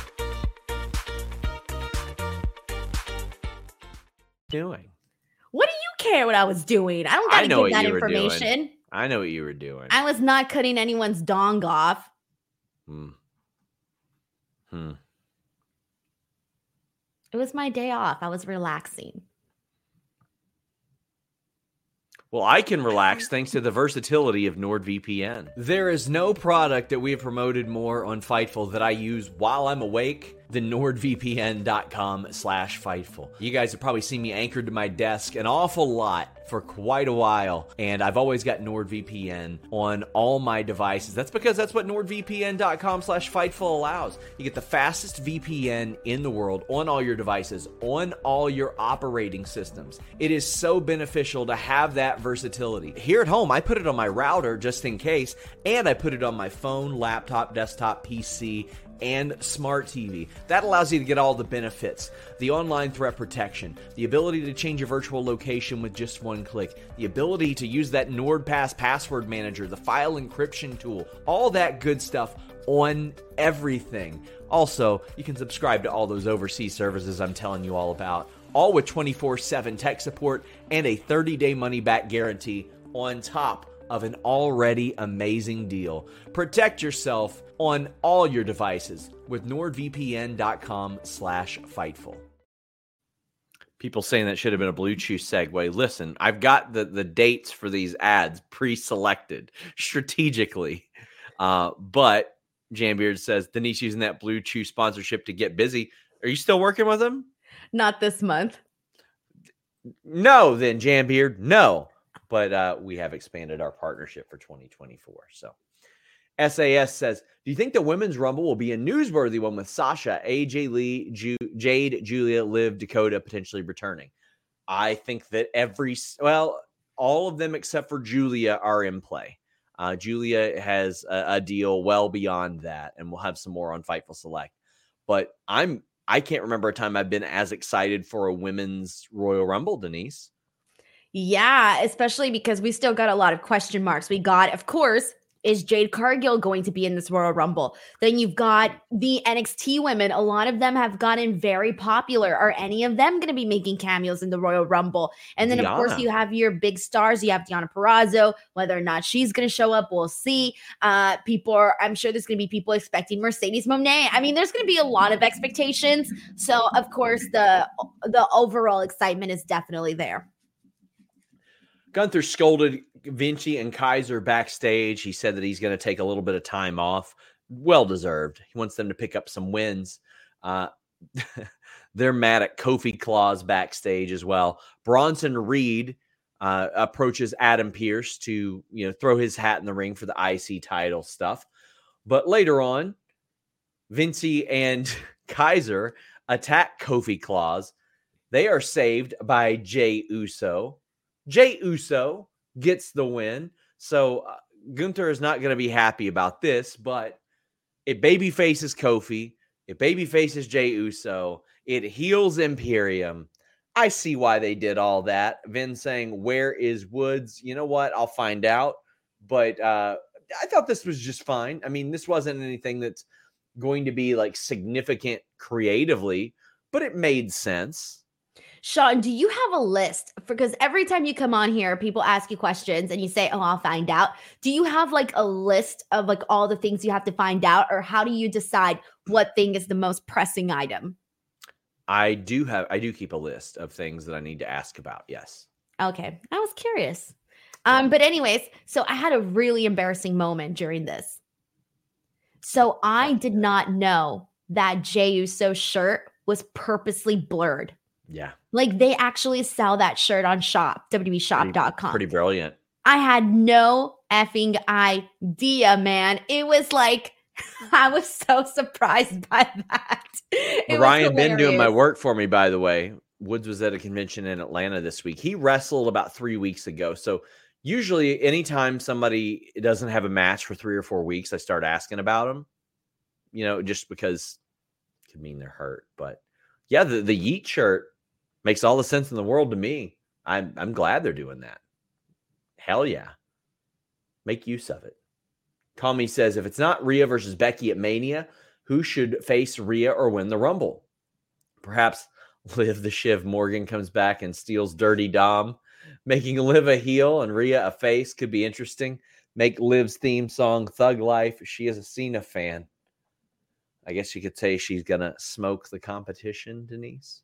Doing? What do you care what I was doing? I don't got I to know give what that you were doing. information. I know what you were doing. I was not cutting anyone's dong off. Hmm. Hmm. It was my day off. I was relaxing. Well, I can relax thanks to the versatility of NordVPN. There is no product that we have promoted more on Fightful that I use while I'm awake than NordVPN.com slash Fightful. You guys have probably seen me anchored to my desk an awful lot for quite a while, and I've always got NordVPN on all my devices. That's because that's what NordVPN.com slash Fightful allows. You get the fastest V P N in the world on all your devices, on all your operating systems. It is so beneficial to have that versatility. Here at home, I put it on my router just in case, and I put it on my phone, laptop, desktop, P C, and smart T V. That allows you to get all the benefits. The online threat protection, the ability to change your virtual location with just one click, the ability to use that NordPass password manager, the file encryption tool, all that good stuff on everything. Also, you can subscribe to all those overseas services I'm telling you all about, all with twenty-four seven tech support and a thirty-day money-back guarantee on top of an already amazing deal. Protect yourself on all your devices with NordVPN.com slash Fightful. People saying that should have been a Blue Chew segue. Listen, I've got the, the dates for these ads pre-selected strategically. Uh, but Jambeard says, Denise using that Blue Chew sponsorship to get busy. Are you still working with them? Not this month. No, then, Jambeard, no. But uh, we have expanded our partnership for twenty twenty-four. So S A S says, do you think the Women's Rumble will be a newsworthy one with Sasha, A J Lee, Ju- Jade, Julia, Liv, Dakota potentially returning? I think that every, well, all of them except for Julia are in play. Uh, Julia has a, a deal well beyond that, and we'll have some more on Fightful Select. But I'm I can't remember a time I've been as excited for a women's Royal Rumble, Denise. Yeah, especially because we still got a lot of question marks. We got, of course, is Jade Cargill going to be in this Royal Rumble? Then you've got the N X T women. A lot of them have gotten very popular. Are any of them going to be making cameos in the Royal Rumble? And then, Deonna. Of course, you have your big stars. You have Deonna Purrazzo. Whether or not she's going to show up, we'll see. Uh, people are, I'm sure there's going to be people expecting Mercedes Moné. I mean, there's going to be a lot of expectations. So, of course, the the overall excitement is definitely there. Gunther scolded Vinci and Kaiser backstage. He said that he's going to take a little bit of time off. Well-deserved. He wants them to pick up some wins. Uh, they're mad at Kofi Claus backstage as well. Bronson Reed uh, approaches Adam Pearce to, you know, throw his hat in the ring for the I C title stuff. But later on, Vinci and Kaiser attack Kofi Claus. They are saved by Jey Uso. Jey Uso gets the win. So uh, Gunther is not going to be happy about this, but it baby faces Kofi. It baby faces Jey Uso. It heals Imperium. I see why they did all that. Vin saying, where is Woods? You know what? I'll find out. But uh, I thought this was just fine. I mean, this wasn't anything that's going to be like significant creatively, but it made sense. Sean, do you have a list? Because every time you come on here, people ask you questions and you say, oh, I'll find out. Do you have like a list of like all the things you have to find out? Or how do you decide what thing is the most pressing item? I do have, I do keep a list of things that I need to ask about. Yes. Okay. I was curious. Um, but anyways, so I had a really embarrassing moment during this. So I did not know that Jey Uso's shirt was purposely blurred. Yeah. Like they actually sell that shirt on shop, W W E shop dot com. Pretty, pretty brilliant. I had no effing idea, man. It was like, I was so surprised by that. It Ryan been doing my work for me, by the way. Woods was at a convention in Atlanta this week. He wrestled about three weeks ago. So usually anytime somebody doesn't have a match for three or four weeks, I start asking about them, you know, just because it could mean they're hurt. But yeah, the, the Yeet shirt makes all the sense in the world to me. I'm I'm glad they're doing that. Hell yeah. Make use of it. Tommy says, if it's not Rhea versus Becky at Mania, who should face Rhea or win the Rumble? Perhaps Liv the Shiv Morgan comes back and steals Dirty Dom. Making Liv a heel and Rhea a face could be interesting. Make Liv's theme song Thug Life. She is a Cena fan. I guess you could say she's going to smoke the competition, Denise.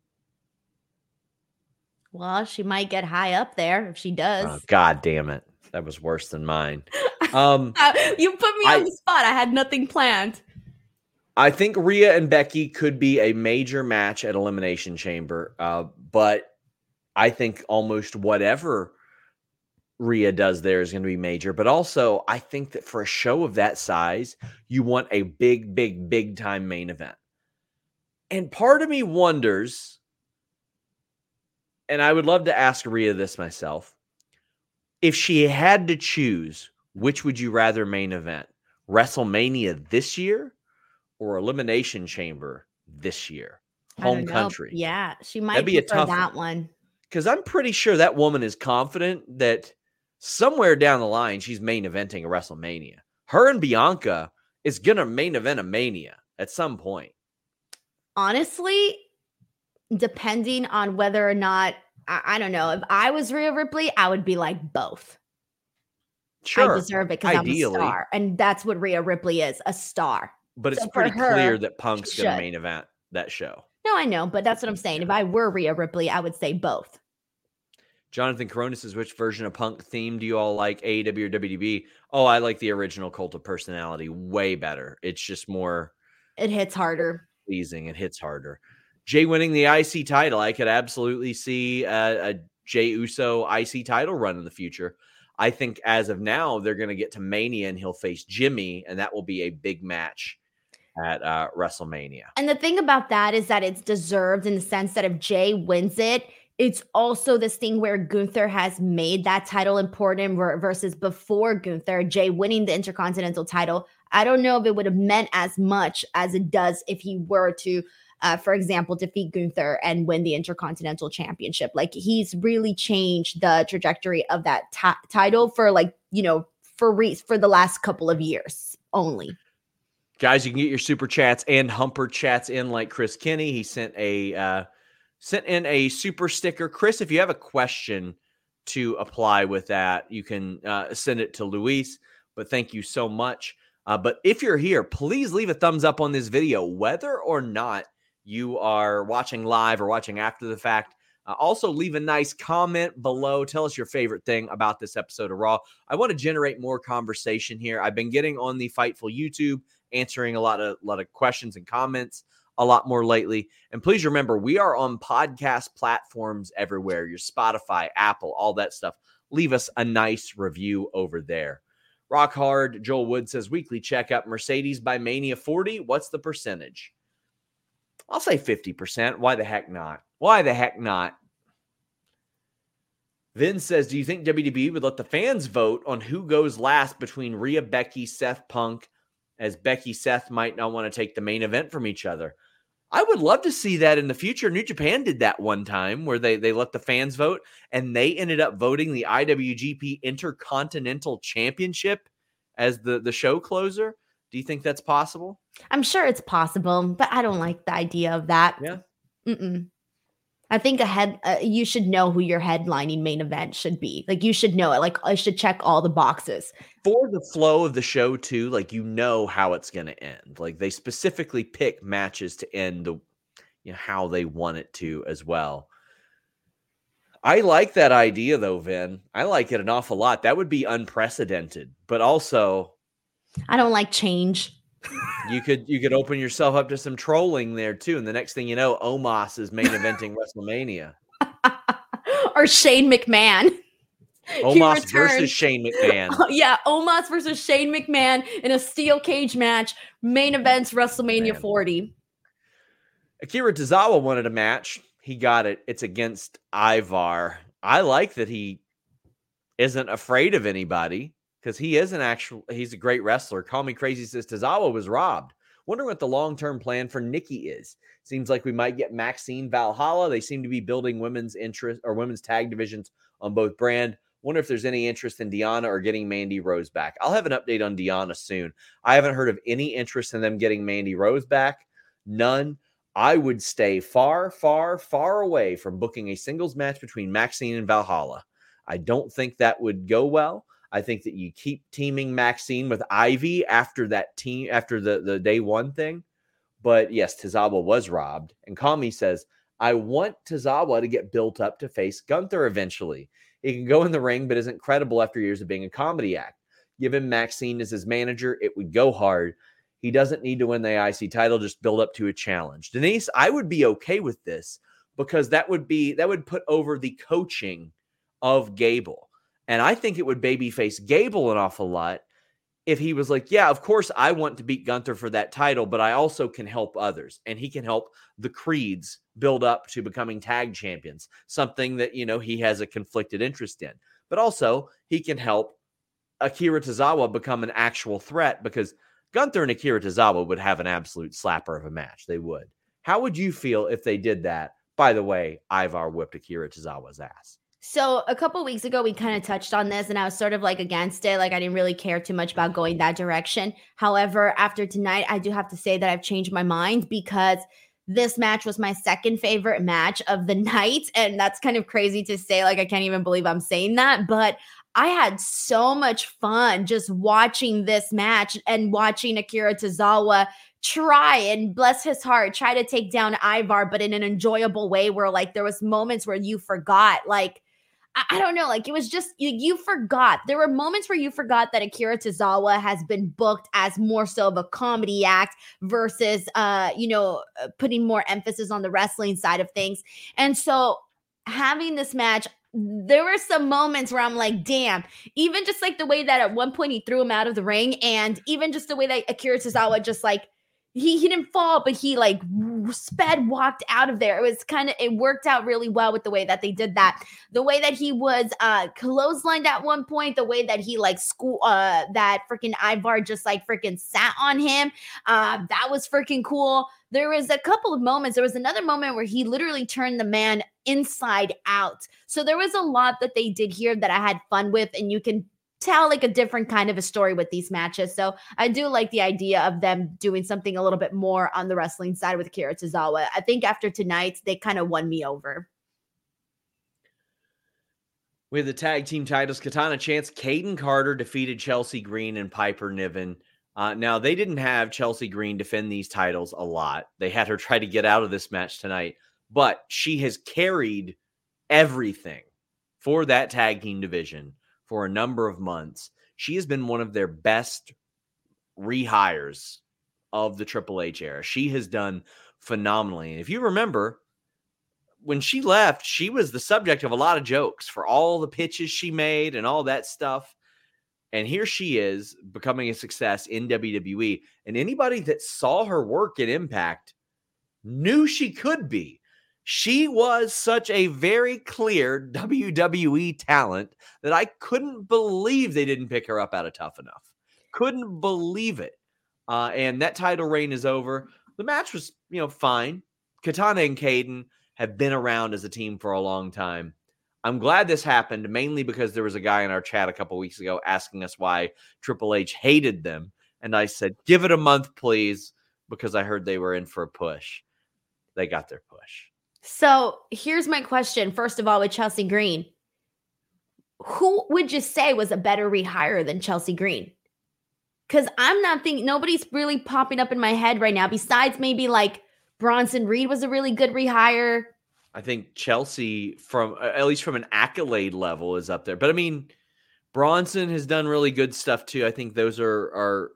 Well, she might get high up there if she does. Oh, God damn it. That was worse than mine. Um, you put me I, on the spot. I had nothing planned. I think Rhea and Becky could be a major match at Elimination Chamber. Uh, but I think almost whatever Rhea does there is going to be major. But also, I think that for a show of that size, you want a big, big, big time main event. And part of me wonders, and I would love to ask Rhea this myself, if she had to choose, which would you rather main event? WrestleMania this year or Elimination Chamber this year? Home country. Yeah, she might That'd be a tough that one. Because I'm pretty sure that woman is confident that somewhere down the line, she's main eventing a WrestleMania. Her and Bianca is going to main event a Mania at some point. Honestly, depending on whether or not, I, I don't know, if I was Rhea Ripley, I would be like both. Sure. I deserve it because I'm a star. And that's what Rhea Ripley is, a star. But it's so pretty her, clear that Punk's going to main event that show. No, I know, but that's what I'm saying. If I were Rhea Ripley, I would say both. Jonathan Corona says, which version of Punk theme do you all like, A E W or W W E? Oh, I like the original Cult of Personality way better. It's just more... It hits harder. Pleasing. It hits harder. Jay winning the I C title. I could absolutely see a, a Jey Uso I C title run in the future. I think as of now, they're going to get to Mania and he'll face Jimmy, and that will be a big match at uh, WrestleMania. And the thing about that is that it's deserved in the sense that if Jay wins it, it's also this thing where Gunther has made that title important versus before Gunther, Jay winning the Intercontinental title. I don't know if it would have meant as much as it does if he were to, uh, for example, defeat Gunther and win the Intercontinental Championship. Like, he's really changed the trajectory of that t- title for like, you know, for re- for the last couple of years only. Guys, you can get your super chats and humper chats in like Chris Kinney. He sent a uh, sent in a super sticker. Chris, if you have a question to apply with that, you can uh, send it to Luis. But thank you so much. Uh, but if you're here, please leave a thumbs up on this video, whether or not you are watching live or watching after the fact. Uh, also, leave a nice comment below. Tell us your favorite thing about this episode of Raw. I want to generate more conversation here. I've been getting on the Fightful YouTube, answering a lot of, lot of questions and comments a lot more lately. And please remember, we are on podcast platforms everywhere. Your Spotify, Apple, all that stuff. Leave us a nice review over there. Rock Hard, Joel Wood says, weekly checkup, Mercedes by Mania forty. What's the percentage? I'll say fifty percent. Why the heck not? Why the heck not? Vin says, do you think W W E would let the fans vote on who goes last between Rhea, Becky, Seth, Punk, as Becky, Seth might not want to take the main event from each other? I would love to see that in the future. New Japan did that one time where they, they let the fans vote, and they ended up voting the I W G P Intercontinental Championship as the, the show closer. Do you think that's possible? I'm sure it's possible, but I don't like the idea of that. Yeah. Mm-mm. I think a head, uh, you should know who your headlining main event should be. Like, you should know it. Like, I should check all the boxes. For the flow of the show, too, like, you know how it's going to end. Like, they specifically pick matches to end the, you know, how they want it to as well. I like that idea, though, Vin. I like it an awful lot. That would be unprecedented, but also, I don't like change. You could you could open yourself up to some trolling there too, and the next thing you know, Omos is main eventing WrestleMania. Or Shane McMahon. Omos versus Shane McMahon. Uh, yeah, Omos versus Shane McMahon in a steel cage match. Main events WrestleMania Man. forty. Akira Tozawa wanted a match. He got it. It's against Ivar. I like that he isn't afraid of anybody. Because he is an actual, he's a great wrestler. Call Me Crazy says Tozawa was robbed. Wondering what the long-term plan for Nikki is. Seems like we might get Maxine Valhalla. They seem to be building women's interest or women's tag divisions on both brand. Wonder if there's any interest in Deonna or getting Mandy Rose back. I'll have an update on Deonna soon. I haven't heard of any interest in them getting Mandy Rose back. None. I would stay far, far, far away from booking a singles match between Maxine and Valhalla. I don't think that would go well. I think that you keep teaming Maxine with Ivy after that team, after the, the day one thing. But yes, Tozawa was robbed. And Kami says, I want Tozawa to get built up to face Gunther eventually. He can go in the ring, but isn't credible after years of being a comedy act. Give him Maxine as his manager. It would go hard. He doesn't need to win the I C title. Just build up to a challenge. Denise, I would be okay with this because that would be, that would put over the coaching of Gable. And I think it would babyface Gable an awful lot if he was like, yeah, of course I want to beat Gunther for that title, but I also can help others. And he can help the Creeds build up to becoming tag champions, something that, you know, he has a conflicted interest in. But also he can help Akira Tozawa become an actual threat because Gunther and Akira Tozawa would have an absolute slapper of a match. They would. How would you feel if they did that? By the way, Ivar whipped Akira Tozawa's ass. So a couple weeks ago, we kind of touched on this and I was sort of like against it. Like I didn't really care too much about going that direction. However, after tonight, I do have to say that I've changed my mind because this match was my second favorite match of the night. And that's kind of crazy to say. Like, I can't even believe I'm saying that, but I had so much fun just watching this match and watching Akira Tozawa try and bless his heart, try to take down Ivar, but in an enjoyable way where like there was moments where you forgot, like, I don't know, like it was just, you, you forgot. There were moments where you forgot that Akira Tozawa has been booked as more so of a comedy act versus, uh, you know, putting more emphasis on the wrestling side of things. And so having this match, there were some moments where I'm like, damn, even just like the way that at one point he threw him out of the ring and even just the way that Akira Tozawa just like, He he didn't fall, but he like sped walked out of there. It was kind of, it worked out really well with the way that they did that. The way that he was uh, clotheslined at one point, the way that he like school, uh, that freaking Ivar just like freaking sat on him. Uh, that was freaking cool. There was a couple of moments. There was another moment where he literally turned the man inside out. So there was a lot that they did here that I had fun with, and you can tell like a different kind of a story with these matches. So I do like the idea of them doing something a little bit more on the wrestling side with Akira Tozawa. I think after tonight, they kind of won me over. With the tag team titles, Katana Chance, Caden Carter defeated Chelsea Green and Piper Niven. Uh, now, they didn't have Chelsea Green defend these titles a lot. They had her try to get out of this match tonight, but she has carried everything for that tag team division for a number of months. She has been one of their best rehires of the Triple H era. She has done phenomenally. And if you remember, when she left, she was the subject of a lot of jokes for all the pitches she made and all that stuff. And here she is becoming a success in W W E. And anybody that saw her work at Impact knew she could be. She was such a very clear W W E talent that I couldn't believe they didn't pick her up out of Tough Enough. Couldn't believe it. Uh, and that title reign is over. The match was, you know, fine. Katana and Caden have been around as a team for a long time. I'm glad this happened, mainly because there was a guy in our chat a couple weeks ago asking us why Triple H hated them. And I said, give it a month, please, because I heard they were in for a push. They got their push. So here's my question. First of all, with Chelsea Green, who would you say was a better rehire than Chelsea Green? Because I'm not thinking, nobody's really popping up in my head right now, besides maybe like Bronson Reed was a really good rehire. I think Chelsea, from at least from an accolade level, is up there. But I mean, Bronson has done really good stuff too. I think those are are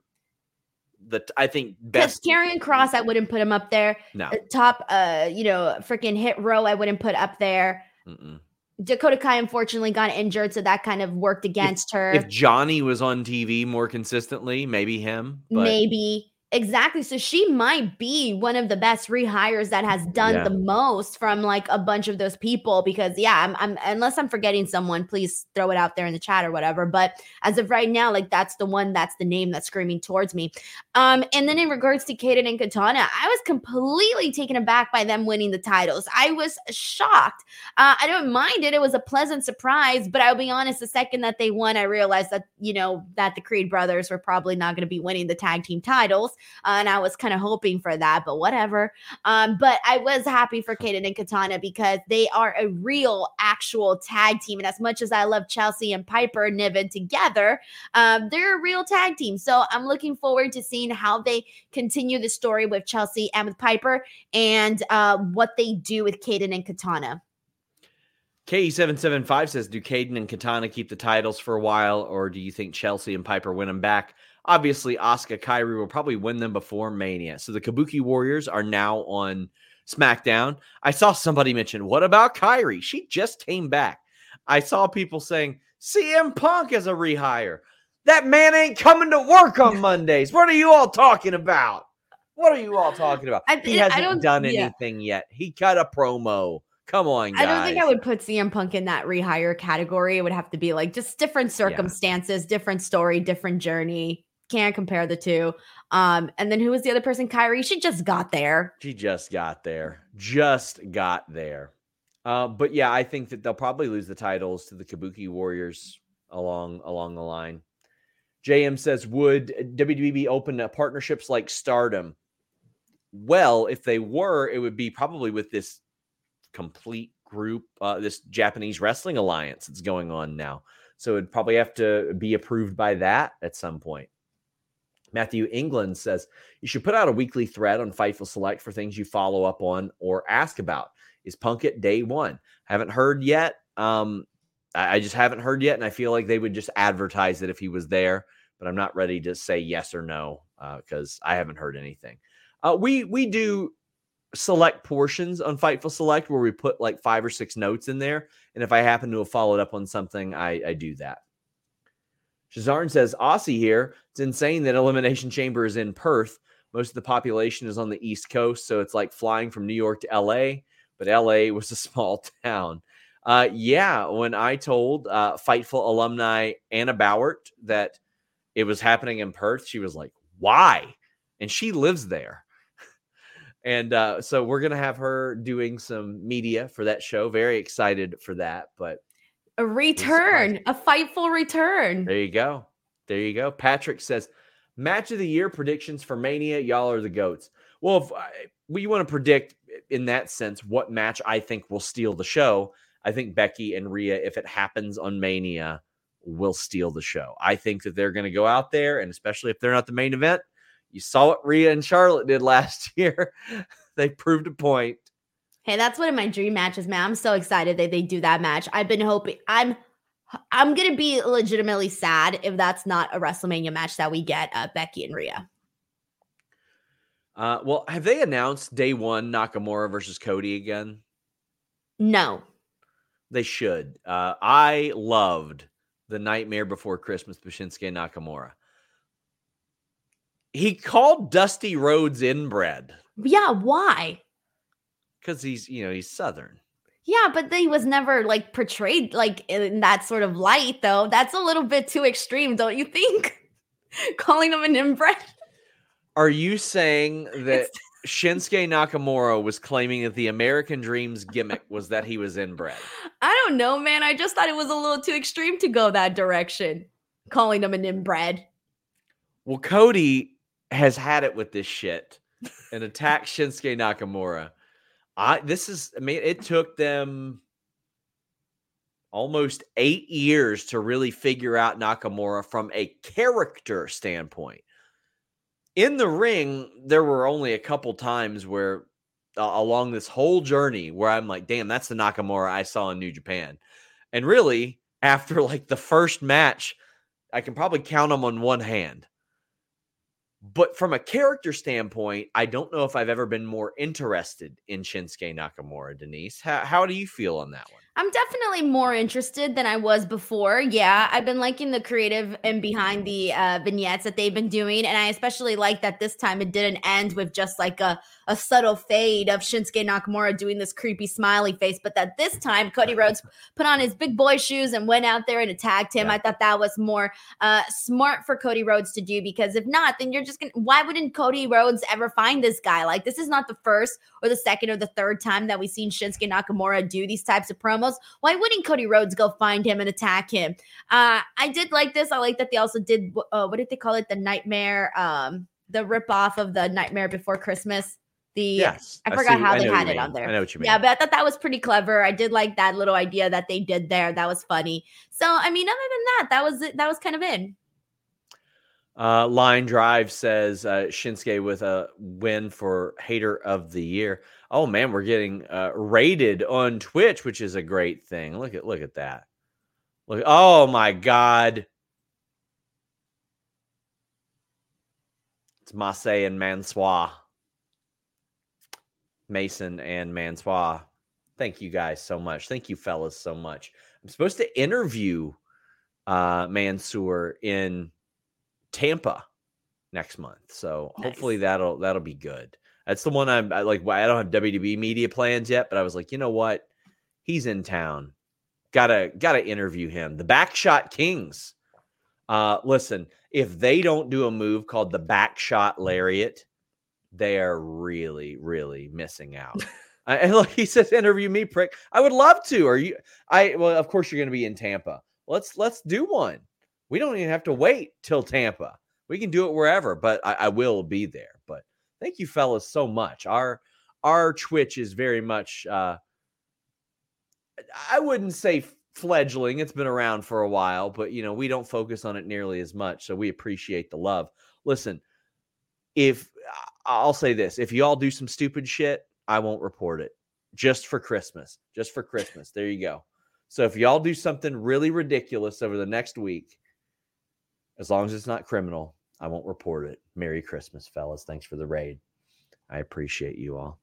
the I think best. Karrion Kross, I wouldn't put him up there. No, uh, top, uh, you know, freaking Hit Row, I wouldn't put up there. Mm-mm. Dakota Kai unfortunately got injured, so that kind of worked against if, her. If Johnny was on T V more consistently, maybe him. But... Maybe. Exactly. So she might be one of the best rehires that has done yeah. the most from like a bunch of those people, because yeah, I'm, I'm unless I'm forgetting someone, please throw it out there in the chat or whatever. But as of right now, like that's the one, that's the name that's screaming towards me. Um, and then in regards to Caden and Katana, I was completely taken aback by them winning the titles. I was shocked. Uh, I don't mind it. It was a pleasant surprise, but I'll be honest, the second that they won, I realized that, you know, that the Creed brothers were probably not going to be winning the tag team titles. Uh, and I was kind of hoping for that, but whatever. Um, but I was happy for Caden and Katana because they are a real, actual tag team. And as much as I love Chelsea and Piper Niven together, um, they're a real tag team. So I'm looking forward to seeing how they continue the story with Chelsea and with Piper, and uh, what they do with Caden and Katana. K E seven seven five says, do Caden and Katana keep the titles for a while, or do you think Chelsea and Piper win them back? Obviously, Asuka Kairi will probably win them before Mania. So the Kabuki Warriors are now on SmackDown. I saw somebody mention, what about Kairi? She just came back. I saw people saying, C M Punk as a rehire. That man ain't coming to work on Mondays. What are you all talking about? What are you all talking about? I, he hasn't I don't, done anything yeah. yet. He cut a promo. Come on, guys. I don't think I would put C M Punk in that rehire category. It would have to be like just different circumstances, yeah. different story, different journey. Can't compare the two. Um, and then who was the other person? Kairi. She just got there. She just got there. Just got there. Uh, but yeah, I think that they'll probably lose the titles to the Kabuki Warriors along along the line. J M says, would W W E be open to partnerships like Stardom? Well, if they were, it would be probably with this complete group, uh, this Japanese Wrestling Alliance that's going on now. So it'd probably have to be approved by that at some point. Matthew England says, you should put out a weekly thread on Fightful Select for things you follow up on or ask about. Is Punk at day one? Haven't heard yet. Um, I, I just haven't heard yet, and I feel like they would just advertise it if he was there, but I'm not ready to say yes or no because uh, I haven't heard anything. Uh, we we do select portions on Fightful Select where we put like five or six notes in there, and if I happen to have followed up on something, I, I do that. Shazarn says, Aussie here. It's insane that Elimination Chamber is in Perth. Most of the population is on the East Coast, so it's like flying from New York to L A, but L A was a small town. Uh, yeah, when I told uh, Fightful alumni Anna Bauert that it was happening in Perth, she was like, why? And she lives there. And uh, so we're going to have her doing some media for that show. Very excited for that. But a return, a Fightful return. There you go. There you go. Patrick says, match of the year predictions for Mania. Y'all are the GOATs. Well, if I, we want to predict in that sense what match I think will steal the show. I think Becky and Rhea, if it happens on Mania, will steal the show. I think that they're going to go out there, and especially if they're not the main event, you saw what Rhea and Charlotte did last year. They proved a point. Hey, that's one of my dream matches, man. I'm so excited that they do that match. I've been hoping. I'm I'm going to be legitimately sad if that's not a WrestleMania match that we get uh, Becky and Rhea. Uh, well, have they announced day one Nakamura versus Cody again? No. They should. Uh, I loved the Nightmare Before Christmas Shinsuke Nakamura. He called Dusty Rhodes inbred. Yeah, why? Because he's, you know, he's Southern. Yeah, but he was never like portrayed like in that sort of light, though. That's a little bit too extreme, don't you think? Calling him an inbred. Are you saying that it's... Shinsuke Nakamura was claiming that the American Dream's gimmick was that he was inbred? I don't know, man. I just thought it was a little too extreme to go that direction. Calling him an inbred. Well, Cody has had it with this shit and attacked Shinsuke Nakamura. I this is I mean it took them almost eight years to really figure out Nakamura from a character standpoint. In the ring, there were only a couple times where uh, along this whole journey where I'm like, damn, that's the Nakamura I saw in New Japan. And really, after like the first match, I can probably count them on one hand. But from a character standpoint, I don't know if I've ever been more interested in Shinsuke Nakamura, Denise. How, how do you feel on that one? I'm definitely more interested than I was before. Yeah, I've been liking the creative and behind the uh, vignettes that they've been doing. And I especially like that this time it didn't end with just like a, a subtle fade of Shinsuke Nakamura doing this creepy smiley face. But that this time Cody Rhodes put on his big boy shoes and went out there and attacked him. Yeah. I thought that was more uh, smart for Cody Rhodes to do, because if not, then you're just going to, why wouldn't Cody Rhodes ever find this guy? Like, this is not the first or the second or the third time that we've seen Shinsuke Nakamura do these types of promos. Why wouldn't Cody Rhodes go find him and attack him? Uh, I did like this. I like that they also did, uh, what did they call it? The Nightmare, um, the ripoff of the Nightmare Before Christmas. The yes, I forgot I how I they had it mean. on there. I know what you mean. Yeah, but I thought that was pretty clever. I did like that little idea that they did there. That was funny. So, I mean, other than that, that was it. That was kind of it. Uh, Line Drive says uh, Shinsuke with a win for Hater of the Year. Oh man, we're getting uh, rated on Twitch, which is a great thing. Look at look at that. Look, oh my God, it's Massey and Mansois, Mason and Mansois. Thank you guys so much. Thank you, fellas, so much. I'm supposed to interview uh, Mansoor in Tampa next month, so nice. Hopefully that'll that'll be good. That's the one I'm I, like. I don't have W W E media plans yet, but I was like, you know what? He's in town. Gotta gotta interview him. The Backshot Kings. Uh, listen, if they don't do a move called the Backshot Lariat, they are really really missing out. uh, and like he says, interview me, prick. I would love to. Are you? I well, of course you're going to be in Tampa. Let's let's do one. We don't even have to wait till Tampa. We can do it wherever, but I, I will be there. But thank you, fellas, so much. Our our Twitch is very much, uh, I wouldn't say fledgling. It's been around for a while, but, you know, we don't focus on it nearly as much, so we appreciate the love. Listen, if I'll say this, if you all do some stupid shit, I won't report it. Just for Christmas. Just for Christmas. There you go. So if y'all do something really ridiculous over the next week, as long as it's not criminal, I won't report it. Merry Christmas, fellas. Thanks for the raid. I appreciate you all.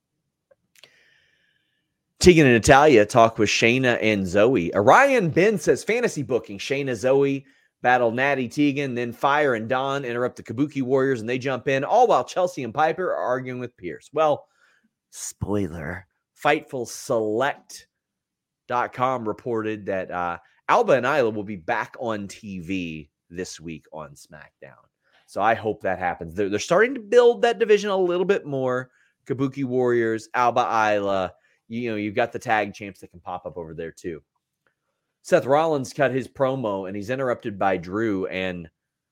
Tegan and Natalia talk with Shayna and Zoe. Orion Ben says, fantasy booking, Shayna, Zoe, battle Natty Tegan, then Fire and Dawn interrupt the Kabuki Warriors, and they jump in, all while Chelsea and Piper are arguing with Pierce. Well, spoiler, Fightful Select dot com reported that uh, Alba and Isla will be back on T V this week on SmackDown. So I hope that happens. They're, they're starting to build that division a little bit more. Kabuki Warriors, Alba, Isla. You know, you've got the tag champs that can pop up over there too. Seth Rollins cut his promo, and he's interrupted by Drew. And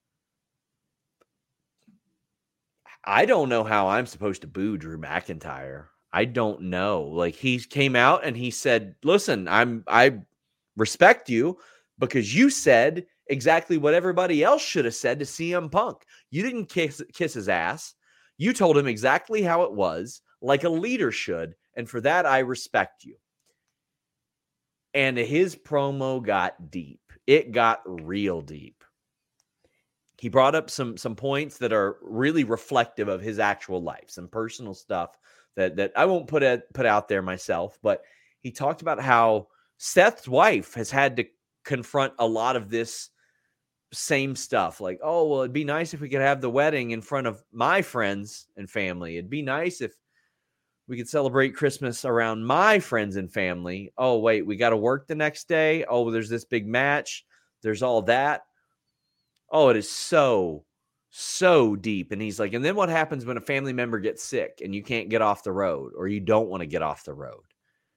I don't know how I'm supposed to boo Drew McIntyre. I don't know. Like, he came out and he said, listen, I'm, I respect you because you said exactly what everybody else should have said to C M Punk. You didn't kiss, kiss his ass. You told him exactly how it was, like a leader should. And for that, I respect you. And his promo got deep. It got real deep. He brought up some, some points that are really reflective of his actual life, some personal stuff that, that I won't put it, put out there myself. But he talked about how Seth's wife has had to confront a lot of this same stuff. Like, oh, well, it'd be nice if we could have the wedding in front of my friends and family. It'd be nice if we could celebrate Christmas around my friends and family. Oh, wait, we got to work the next day. Oh, there's this big match. There's all that. Oh, it is so, so deep. And he's like, and then what happens when a family member gets sick and you can't get off the road or you don't want to get off the road?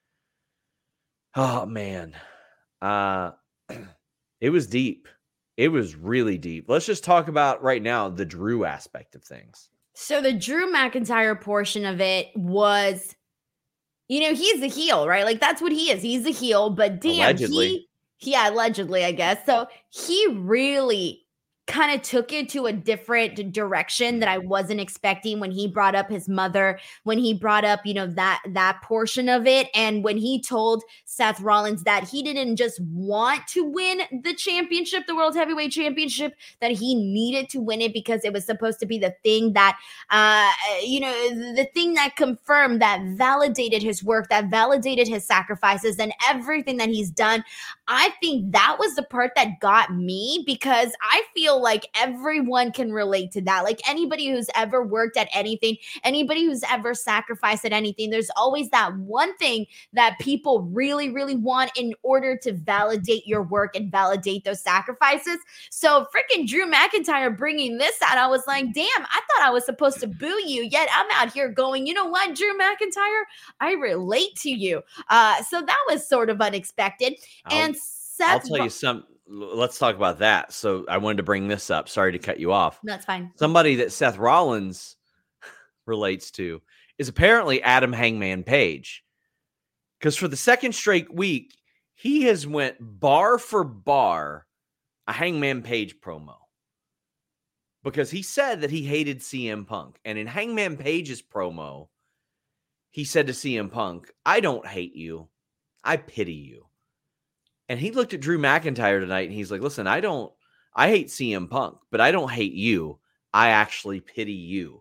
Oh, man. Uh, it was deep. It was really deep. Let's just talk about right now the Drew aspect of things. So the Drew McIntyre portion of it was, you know, he's a heel, right? Like, that's what he is. He's a heel, but damn, allegedly. he, yeah, allegedly, I guess. So he really kind of took it to a different direction that I wasn't expecting when he brought up his mother, when he brought up, you know, that, that portion of it. And when he told Seth Rollins that he didn't just want to win the championship, the World Heavyweight Championship, that he needed to win it because it was supposed to be the thing that, uh, you know, the thing that confirmed, that validated his work, that validated his sacrifices and everything that he's done. I think that was the part that got me, because I feel like everyone can relate to that. Like, anybody who's ever worked at anything, anybody who's ever sacrificed at anything, there's always that one thing that people really, really want in order to validate your work and validate those sacrifices. So freaking Drew McIntyre bringing this out, I was like, damn, I thought I was supposed to boo you, yet I'm out here going, you know what, Drew McIntyre, I relate to you. Uh, so that was sort of unexpected. I'll, and Seth, I'll tell you some. Let's talk about that. So I wanted to bring this up. Sorry to cut you off. That's fine. Somebody that Seth Rollins relates to is apparently Adam Hangman Page. Because for the second straight week, he has went bar for bar a Hangman Page promo. Because he said that he hated C M Punk. And in Hangman Page's promo, he said to C M Punk, I don't hate you. I pity you. And he looked at Drew McIntyre tonight and he's like, listen, I don't, I hate C M Punk, but I don't hate you. I actually pity you.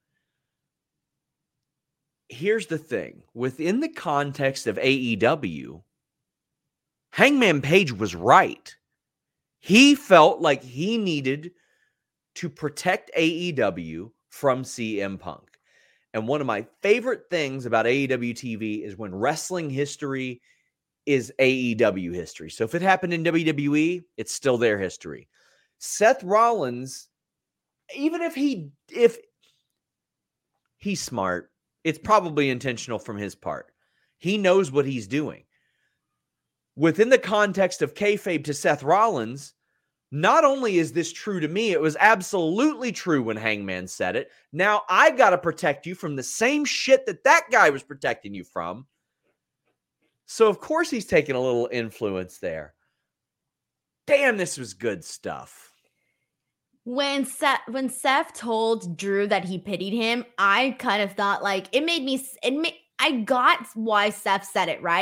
Here's the thing. Within the context of A E W, Hangman Page was right. He felt like he needed to protect A E W from C M Punk. And one of my favorite things about A E W T V is when wrestling history is A E W history. So if it happened in W W E, it's still their history. Seth Rollins, even if he, if he's smart, it's probably intentional from his part. He knows what he's doing. Within the context of kayfabe to Seth Rollins, not only is this true to me, it was absolutely true when Hangman said it. Now I got to protect you from the same shit that that guy was protecting you from. So, of course, he's taking a little influence there. Damn, this was good stuff. When Seth, when Seth told Drew that he pitied him, I kind of thought, like, it made me, it made, I got why Seth said it, right?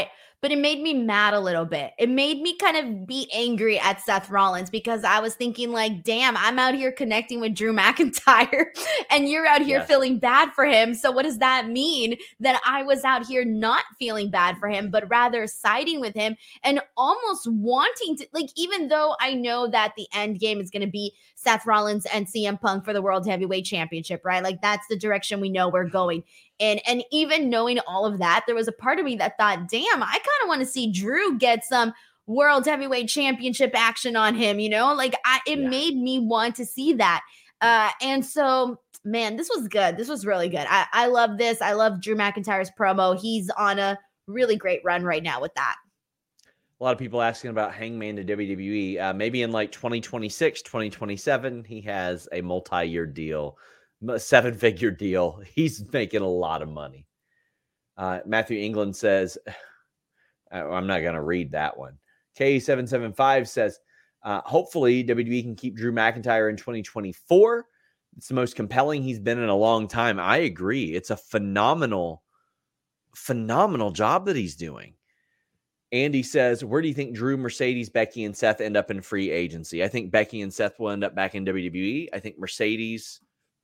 but it made me mad a little bit. It made me kind of be angry at Seth Rollins because I was thinking like, damn, I'm out here connecting with Drew McIntyre and you're out here yes. feeling bad for him. So what does that mean? That I was out here not feeling bad for him, but rather siding with him and almost wanting to, like, even though I know that the end game is going to be Seth Rollins and C M Punk for the World Heavyweight Championship, right? Like that's the direction we know we're going. And, and even knowing all of that, there was a part of me that thought, damn, I kind of want to see Drew get some World Heavyweight Championship action on him, you know, like I, it yeah. made me want to see that. Uh, and so, man, this was good. This was really good. I, I love this. I love Drew McIntyre's promo. He's on a really great run right now with that. A lot of people asking about Hangman to W W E. Uh, maybe in like twenty twenty-six, twenty twenty-seven, he has a multi-year deal, a seven-figure deal. He's making a lot of money. Uh, Matthew England says, I'm not going to read that one. K seven seven five says, uh, hopefully W W E can keep Drew McIntyre in twenty twenty-four. It's the most compelling he's been in a long time. I agree. It's a phenomenal, phenomenal job that he's doing. Andy says, where do you think Drew, Mercedes, Becky, and Seth end up in free agency? I think Becky and Seth will end up back in W W E. I think Mercedes,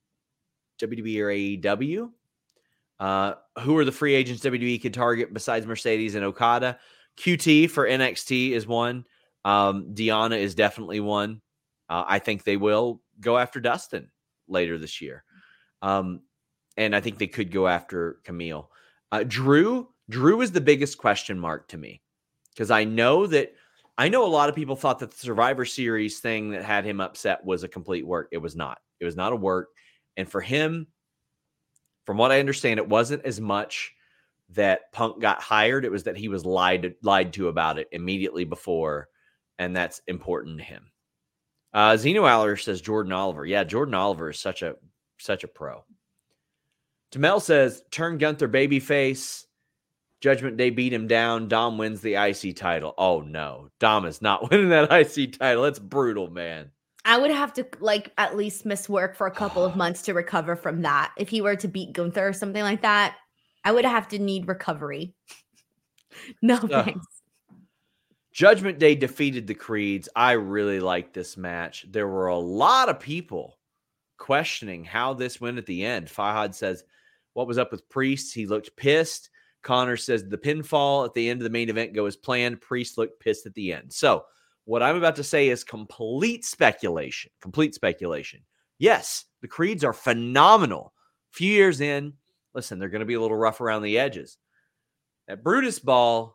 W W E or A E W. Uh, who are the free agents W W E could target besides Mercedes and Okada? Q T for N X T is one. Um, Deanna is definitely one. Uh, I think they will go after Dustin later this year. Um, and I think they could go after Camille. Uh, Drew, Drew is the biggest question mark to me. Because I know that I know a lot of people thought that the Survivor Series thing that had him upset was a complete work. It was not. It was not a work. And for him, from what I understand, it wasn't as much that Punk got hired. It was that he was lied, lied to about it immediately before. And that's important to him. Uh, Zeno Aller says Jordan Oliver. Yeah, Jordan Oliver is such a such a pro. Tamel says, turn Gunther babyface. Judgment Day beat him down. Dom wins the I C title. Oh, no. Dom is not winning that I C title. That's brutal, man. I would have to, like, at least miss work for a couple of months to recover from that. If he were to beat Gunther or something like that, I would have to need recovery. No uh, thanks. Judgment Day defeated the Creeds. I really liked this match. There were a lot of people questioning how this went at the end. Fahad says, what was up with Priest? He looked pissed. Connor says the pinfall at the end of the main event go as planned. Priest looked pissed at the end. So what I'm about to say is complete speculation. Complete speculation. Yes, the Creeds are phenomenal. A few years in, listen, they're going to be a little rough around the edges. That Brutus ball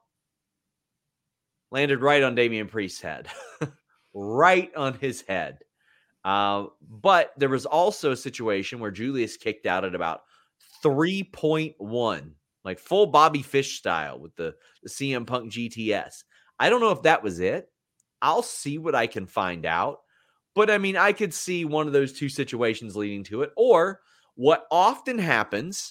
landed right on Damian Priest's head. Right on his head. Uh, but there was also a situation where Julius kicked out at about three point one. Like full Bobby Fish style with the, the C M Punk G T S. I don't know if that was it. I'll see what I can find out. But, I mean, I could see one of those two situations leading to it. Or what often happens,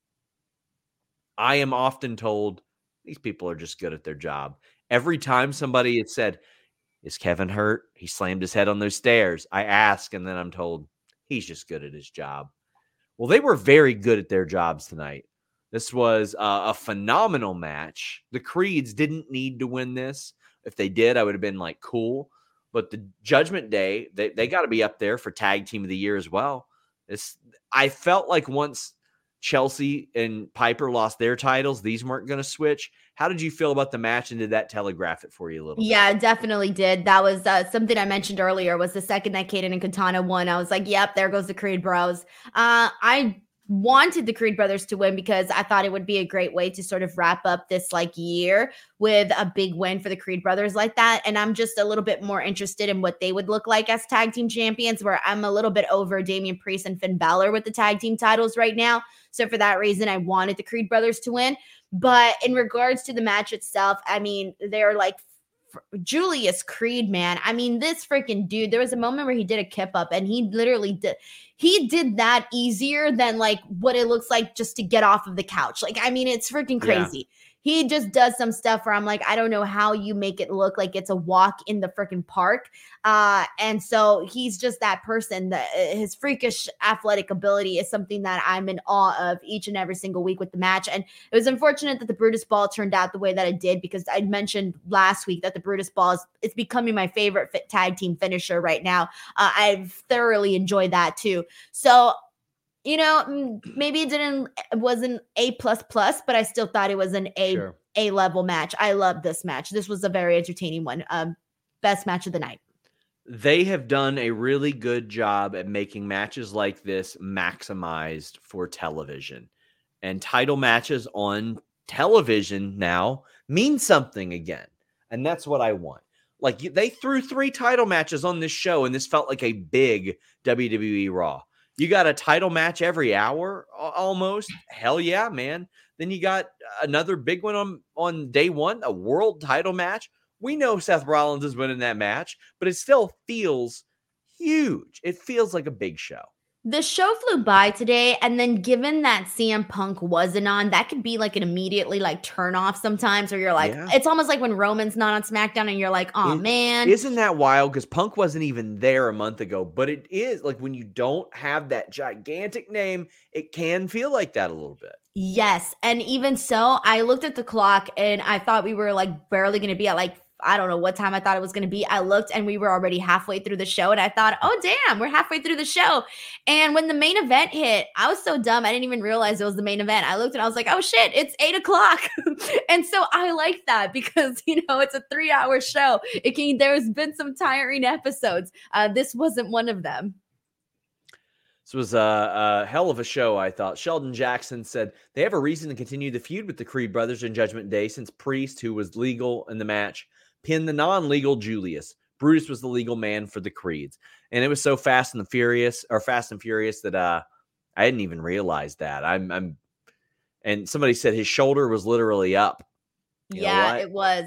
I am often told, these people are just good at their job. Every time somebody has said, is Kevin hurt? He slammed his head on those stairs. I ask, and then I'm told, he's just good at his job. Well, they were very good at their jobs tonight. This was uh, a phenomenal match. The Creeds didn't need to win this. If they did, I would have been like, cool. But the Judgment Day, they, they got to be up there for Tag Team of the Year as well. It's, I felt like once Chelsea and Piper lost their titles, these weren't going to switch. How did you feel about the match, and did that telegraph it for you a little yeah, bit? Yeah, definitely did. That was uh, something I mentioned earlier, was the second that Kaden and Katana won. I was like, yep, there goes the Creed Bros. Uh, I wanted the Creed brothers to win because I thought it would be a great way to sort of wrap up this like year with a big win for the Creed brothers like that. And I'm just a little bit more interested in what they would look like as tag team champions, where I'm a little bit over Damian Priest and Finn Balor with the tag team titles right now. So for that reason, I wanted the Creed brothers to win. But in regards to the match itself, I mean, they're like Julius Creed, man. I mean, this freaking dude, there was a moment where he did a kip up and he literally did, he did that easier than like what it looks like just to get off of the couch. Like, I mean, it's freaking crazy. he just does some stuff where I'm like, I don't know how you make it look like it's a walk in the freaking park. Uh, and so he's just that person. That his freakish athletic ability is something that I'm in awe of each and every single week with the match. And it was unfortunate that the Brutus Ball turned out the way that it did, because I mentioned last week that the Brutus Ball is it's becoming my favorite fit tag team finisher right now. Uh, I've thoroughly enjoyed that too. So, you know, maybe it didn't it wasn't A plus plus, but I still thought it was an A sure. A level match. I love this match. This was a very entertaining one. Um, best match of the night. They have done a really good job at making matches like this maximized for television. And title matches on television now mean something again. And that's what I want. Like, they threw three title matches on this show, and this felt like a big W W E Raw. You got a title match every hour almost. Hell yeah, man. Then you got another big one on, on day one, a world title match. We know Seth Rollins is winning that match, but it still feels huge. It feels like a big show. The show flew by today, and then given that C M Punk wasn't on, that could be like an immediately like turn off sometimes, where you're like, yeah. It's almost like when Roman's not on SmackDown and you're like, oh it, man. Isn't that wild? Because Punk wasn't even there a month ago, but it is like when you don't have that gigantic name, it can feel like that a little bit. Yes. And even so, I looked at the clock and I thought we were like barely going to be at like, I don't know what time I thought it was going to be. I looked and we were already halfway through the show, and I thought, oh, damn, we're halfway through the show. And when the main event hit, I was so dumb. I didn't even realize it was the main event. I looked and I was like, oh shit, it's eight o'clock. And so I like that because, you know, it's a three hour show. It can, there's been some tiring episodes. Uh, this wasn't one of them. This was a, a hell of a show, I thought. Sheldon Jackson said they have a reason to continue the feud with the Creed brothers in Judgment Day, since Priest, who was legal in the match, pinned the non-legal Julius. Brutus was the legal man for the Creeds. And it was so fast and furious, or fast and furious that uh, I didn't even realize that. I'm, I'm, and somebody said his shoulder was literally up. You yeah, it was.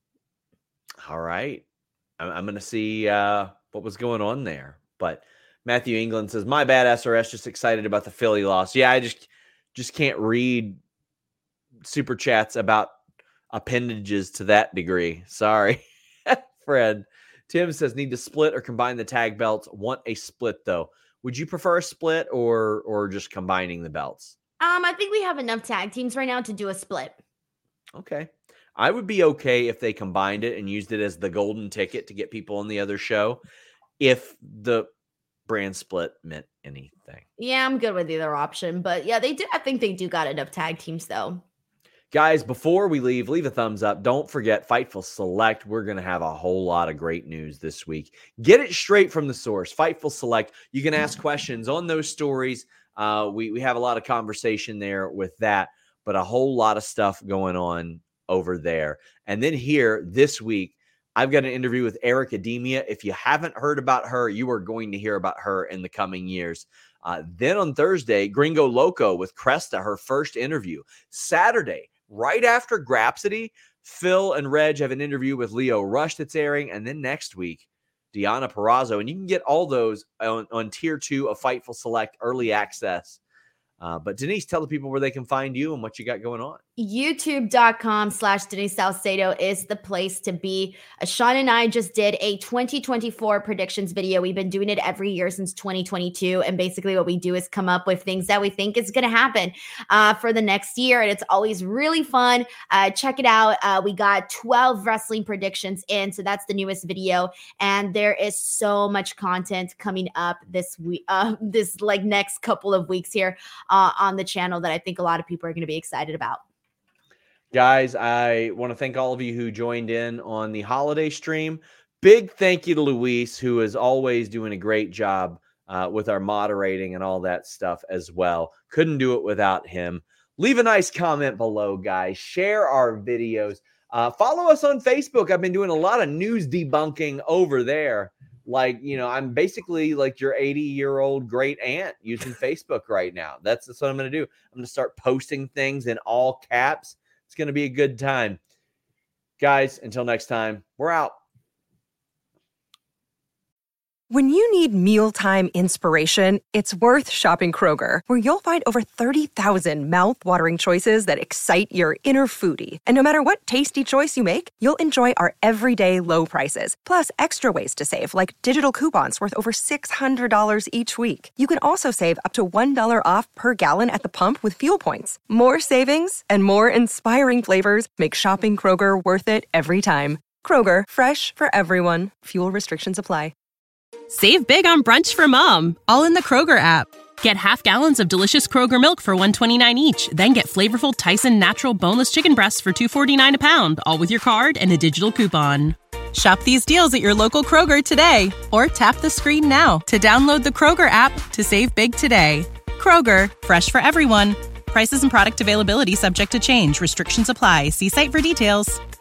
All right. I'm, I'm going to see uh, what was going on there. But Matthew England says, my bad, S R S, just excited about the Philly loss. Yeah, I just, just can't read super chats about appendages to that degree. Sorry, Fred. Tim says, need to split or combine the tag belts. Want a split, though. Would you prefer a split or or just combining the belts? Um, I think we have enough tag teams right now to do a split. Okay. I would be okay if they combined it and used it as the golden ticket to get people on the other show, if the brand split meant anything. Yeah, I'm good with either option. But yeah, they do. I think they do got enough tag teams, though. Guys, before we leave, leave a thumbs up. Don't forget Fightful Select. We're going to have a whole lot of great news this week. Get it straight from the source. Fightful Select. You can ask questions on those stories. Uh, we, we have a lot of conversation there with that, but a whole lot of stuff going on over there. And then here this week, I've got an interview with Erica Demia. If you haven't heard about her, you are going to hear about her in the coming years. Uh, then on Thursday, Gringo Loco with Cresta, her first interview. Saturday, right after Grapsody, Phil and Reg have an interview with Leo Rush that's airing. And then next week, Deonna Purrazzo. And you can get all those on, on tier two of Fightful Select early access. Uh, but Denise, tell the people where they can find you and what you got going on. YouTube.com slash Denise Salcedo is the place to be. Uh, Sean and I just did a twenty twenty-four predictions video. We've been doing it every year since twenty twenty-two. And basically what we do is come up with things that we think is going to happen uh, for the next year. And it's always really fun. Uh, check it out. Uh, we got twelve wrestling predictions in. So that's the newest video. And there is so much content coming up this week, uh, this like next couple of weeks here uh, on the channel that I think a lot of people are going to be excited about. Guys, I want to thank all of you who joined in on the holiday stream. Big thank you to Luis, who is always doing a great job uh, with our moderating and all that stuff as well. Couldn't do it without him. Leave a nice comment below, guys. Share our videos. Uh, follow us on Facebook. I've been doing a lot of news debunking over there. Like, you know, I'm basically like your eighty-year-old great aunt using Facebook right now. That's, that's what I'm going to do. I'm going to start posting things in all caps. It's going to be a good time. Guys, until next time, we're out. When you need mealtime inspiration, it's worth shopping Kroger, where you'll find over thirty thousand mouth-watering choices that excite your inner foodie. And no matter what tasty choice you make, you'll enjoy our everyday low prices, plus extra ways to save, like digital coupons worth over six hundred dollars each week. You can also save up to one dollar off per gallon at the pump with fuel points. More savings and more inspiring flavors make shopping Kroger worth it every time. Kroger, fresh for everyone. Fuel restrictions apply. Save big on brunch for mom, all in the Kroger app. Get half gallons of delicious Kroger milk for one dollar and twenty-nine cents each. Then get flavorful Tyson natural boneless chicken breasts for two dollars and forty-nine cents a pound, all with your card and a digital coupon. Shop these deals at your local Kroger today, or tap the screen now to download the Kroger app to save big today. Kroger, fresh for everyone. Prices and product availability subject to change. Restrictions apply. See site for details.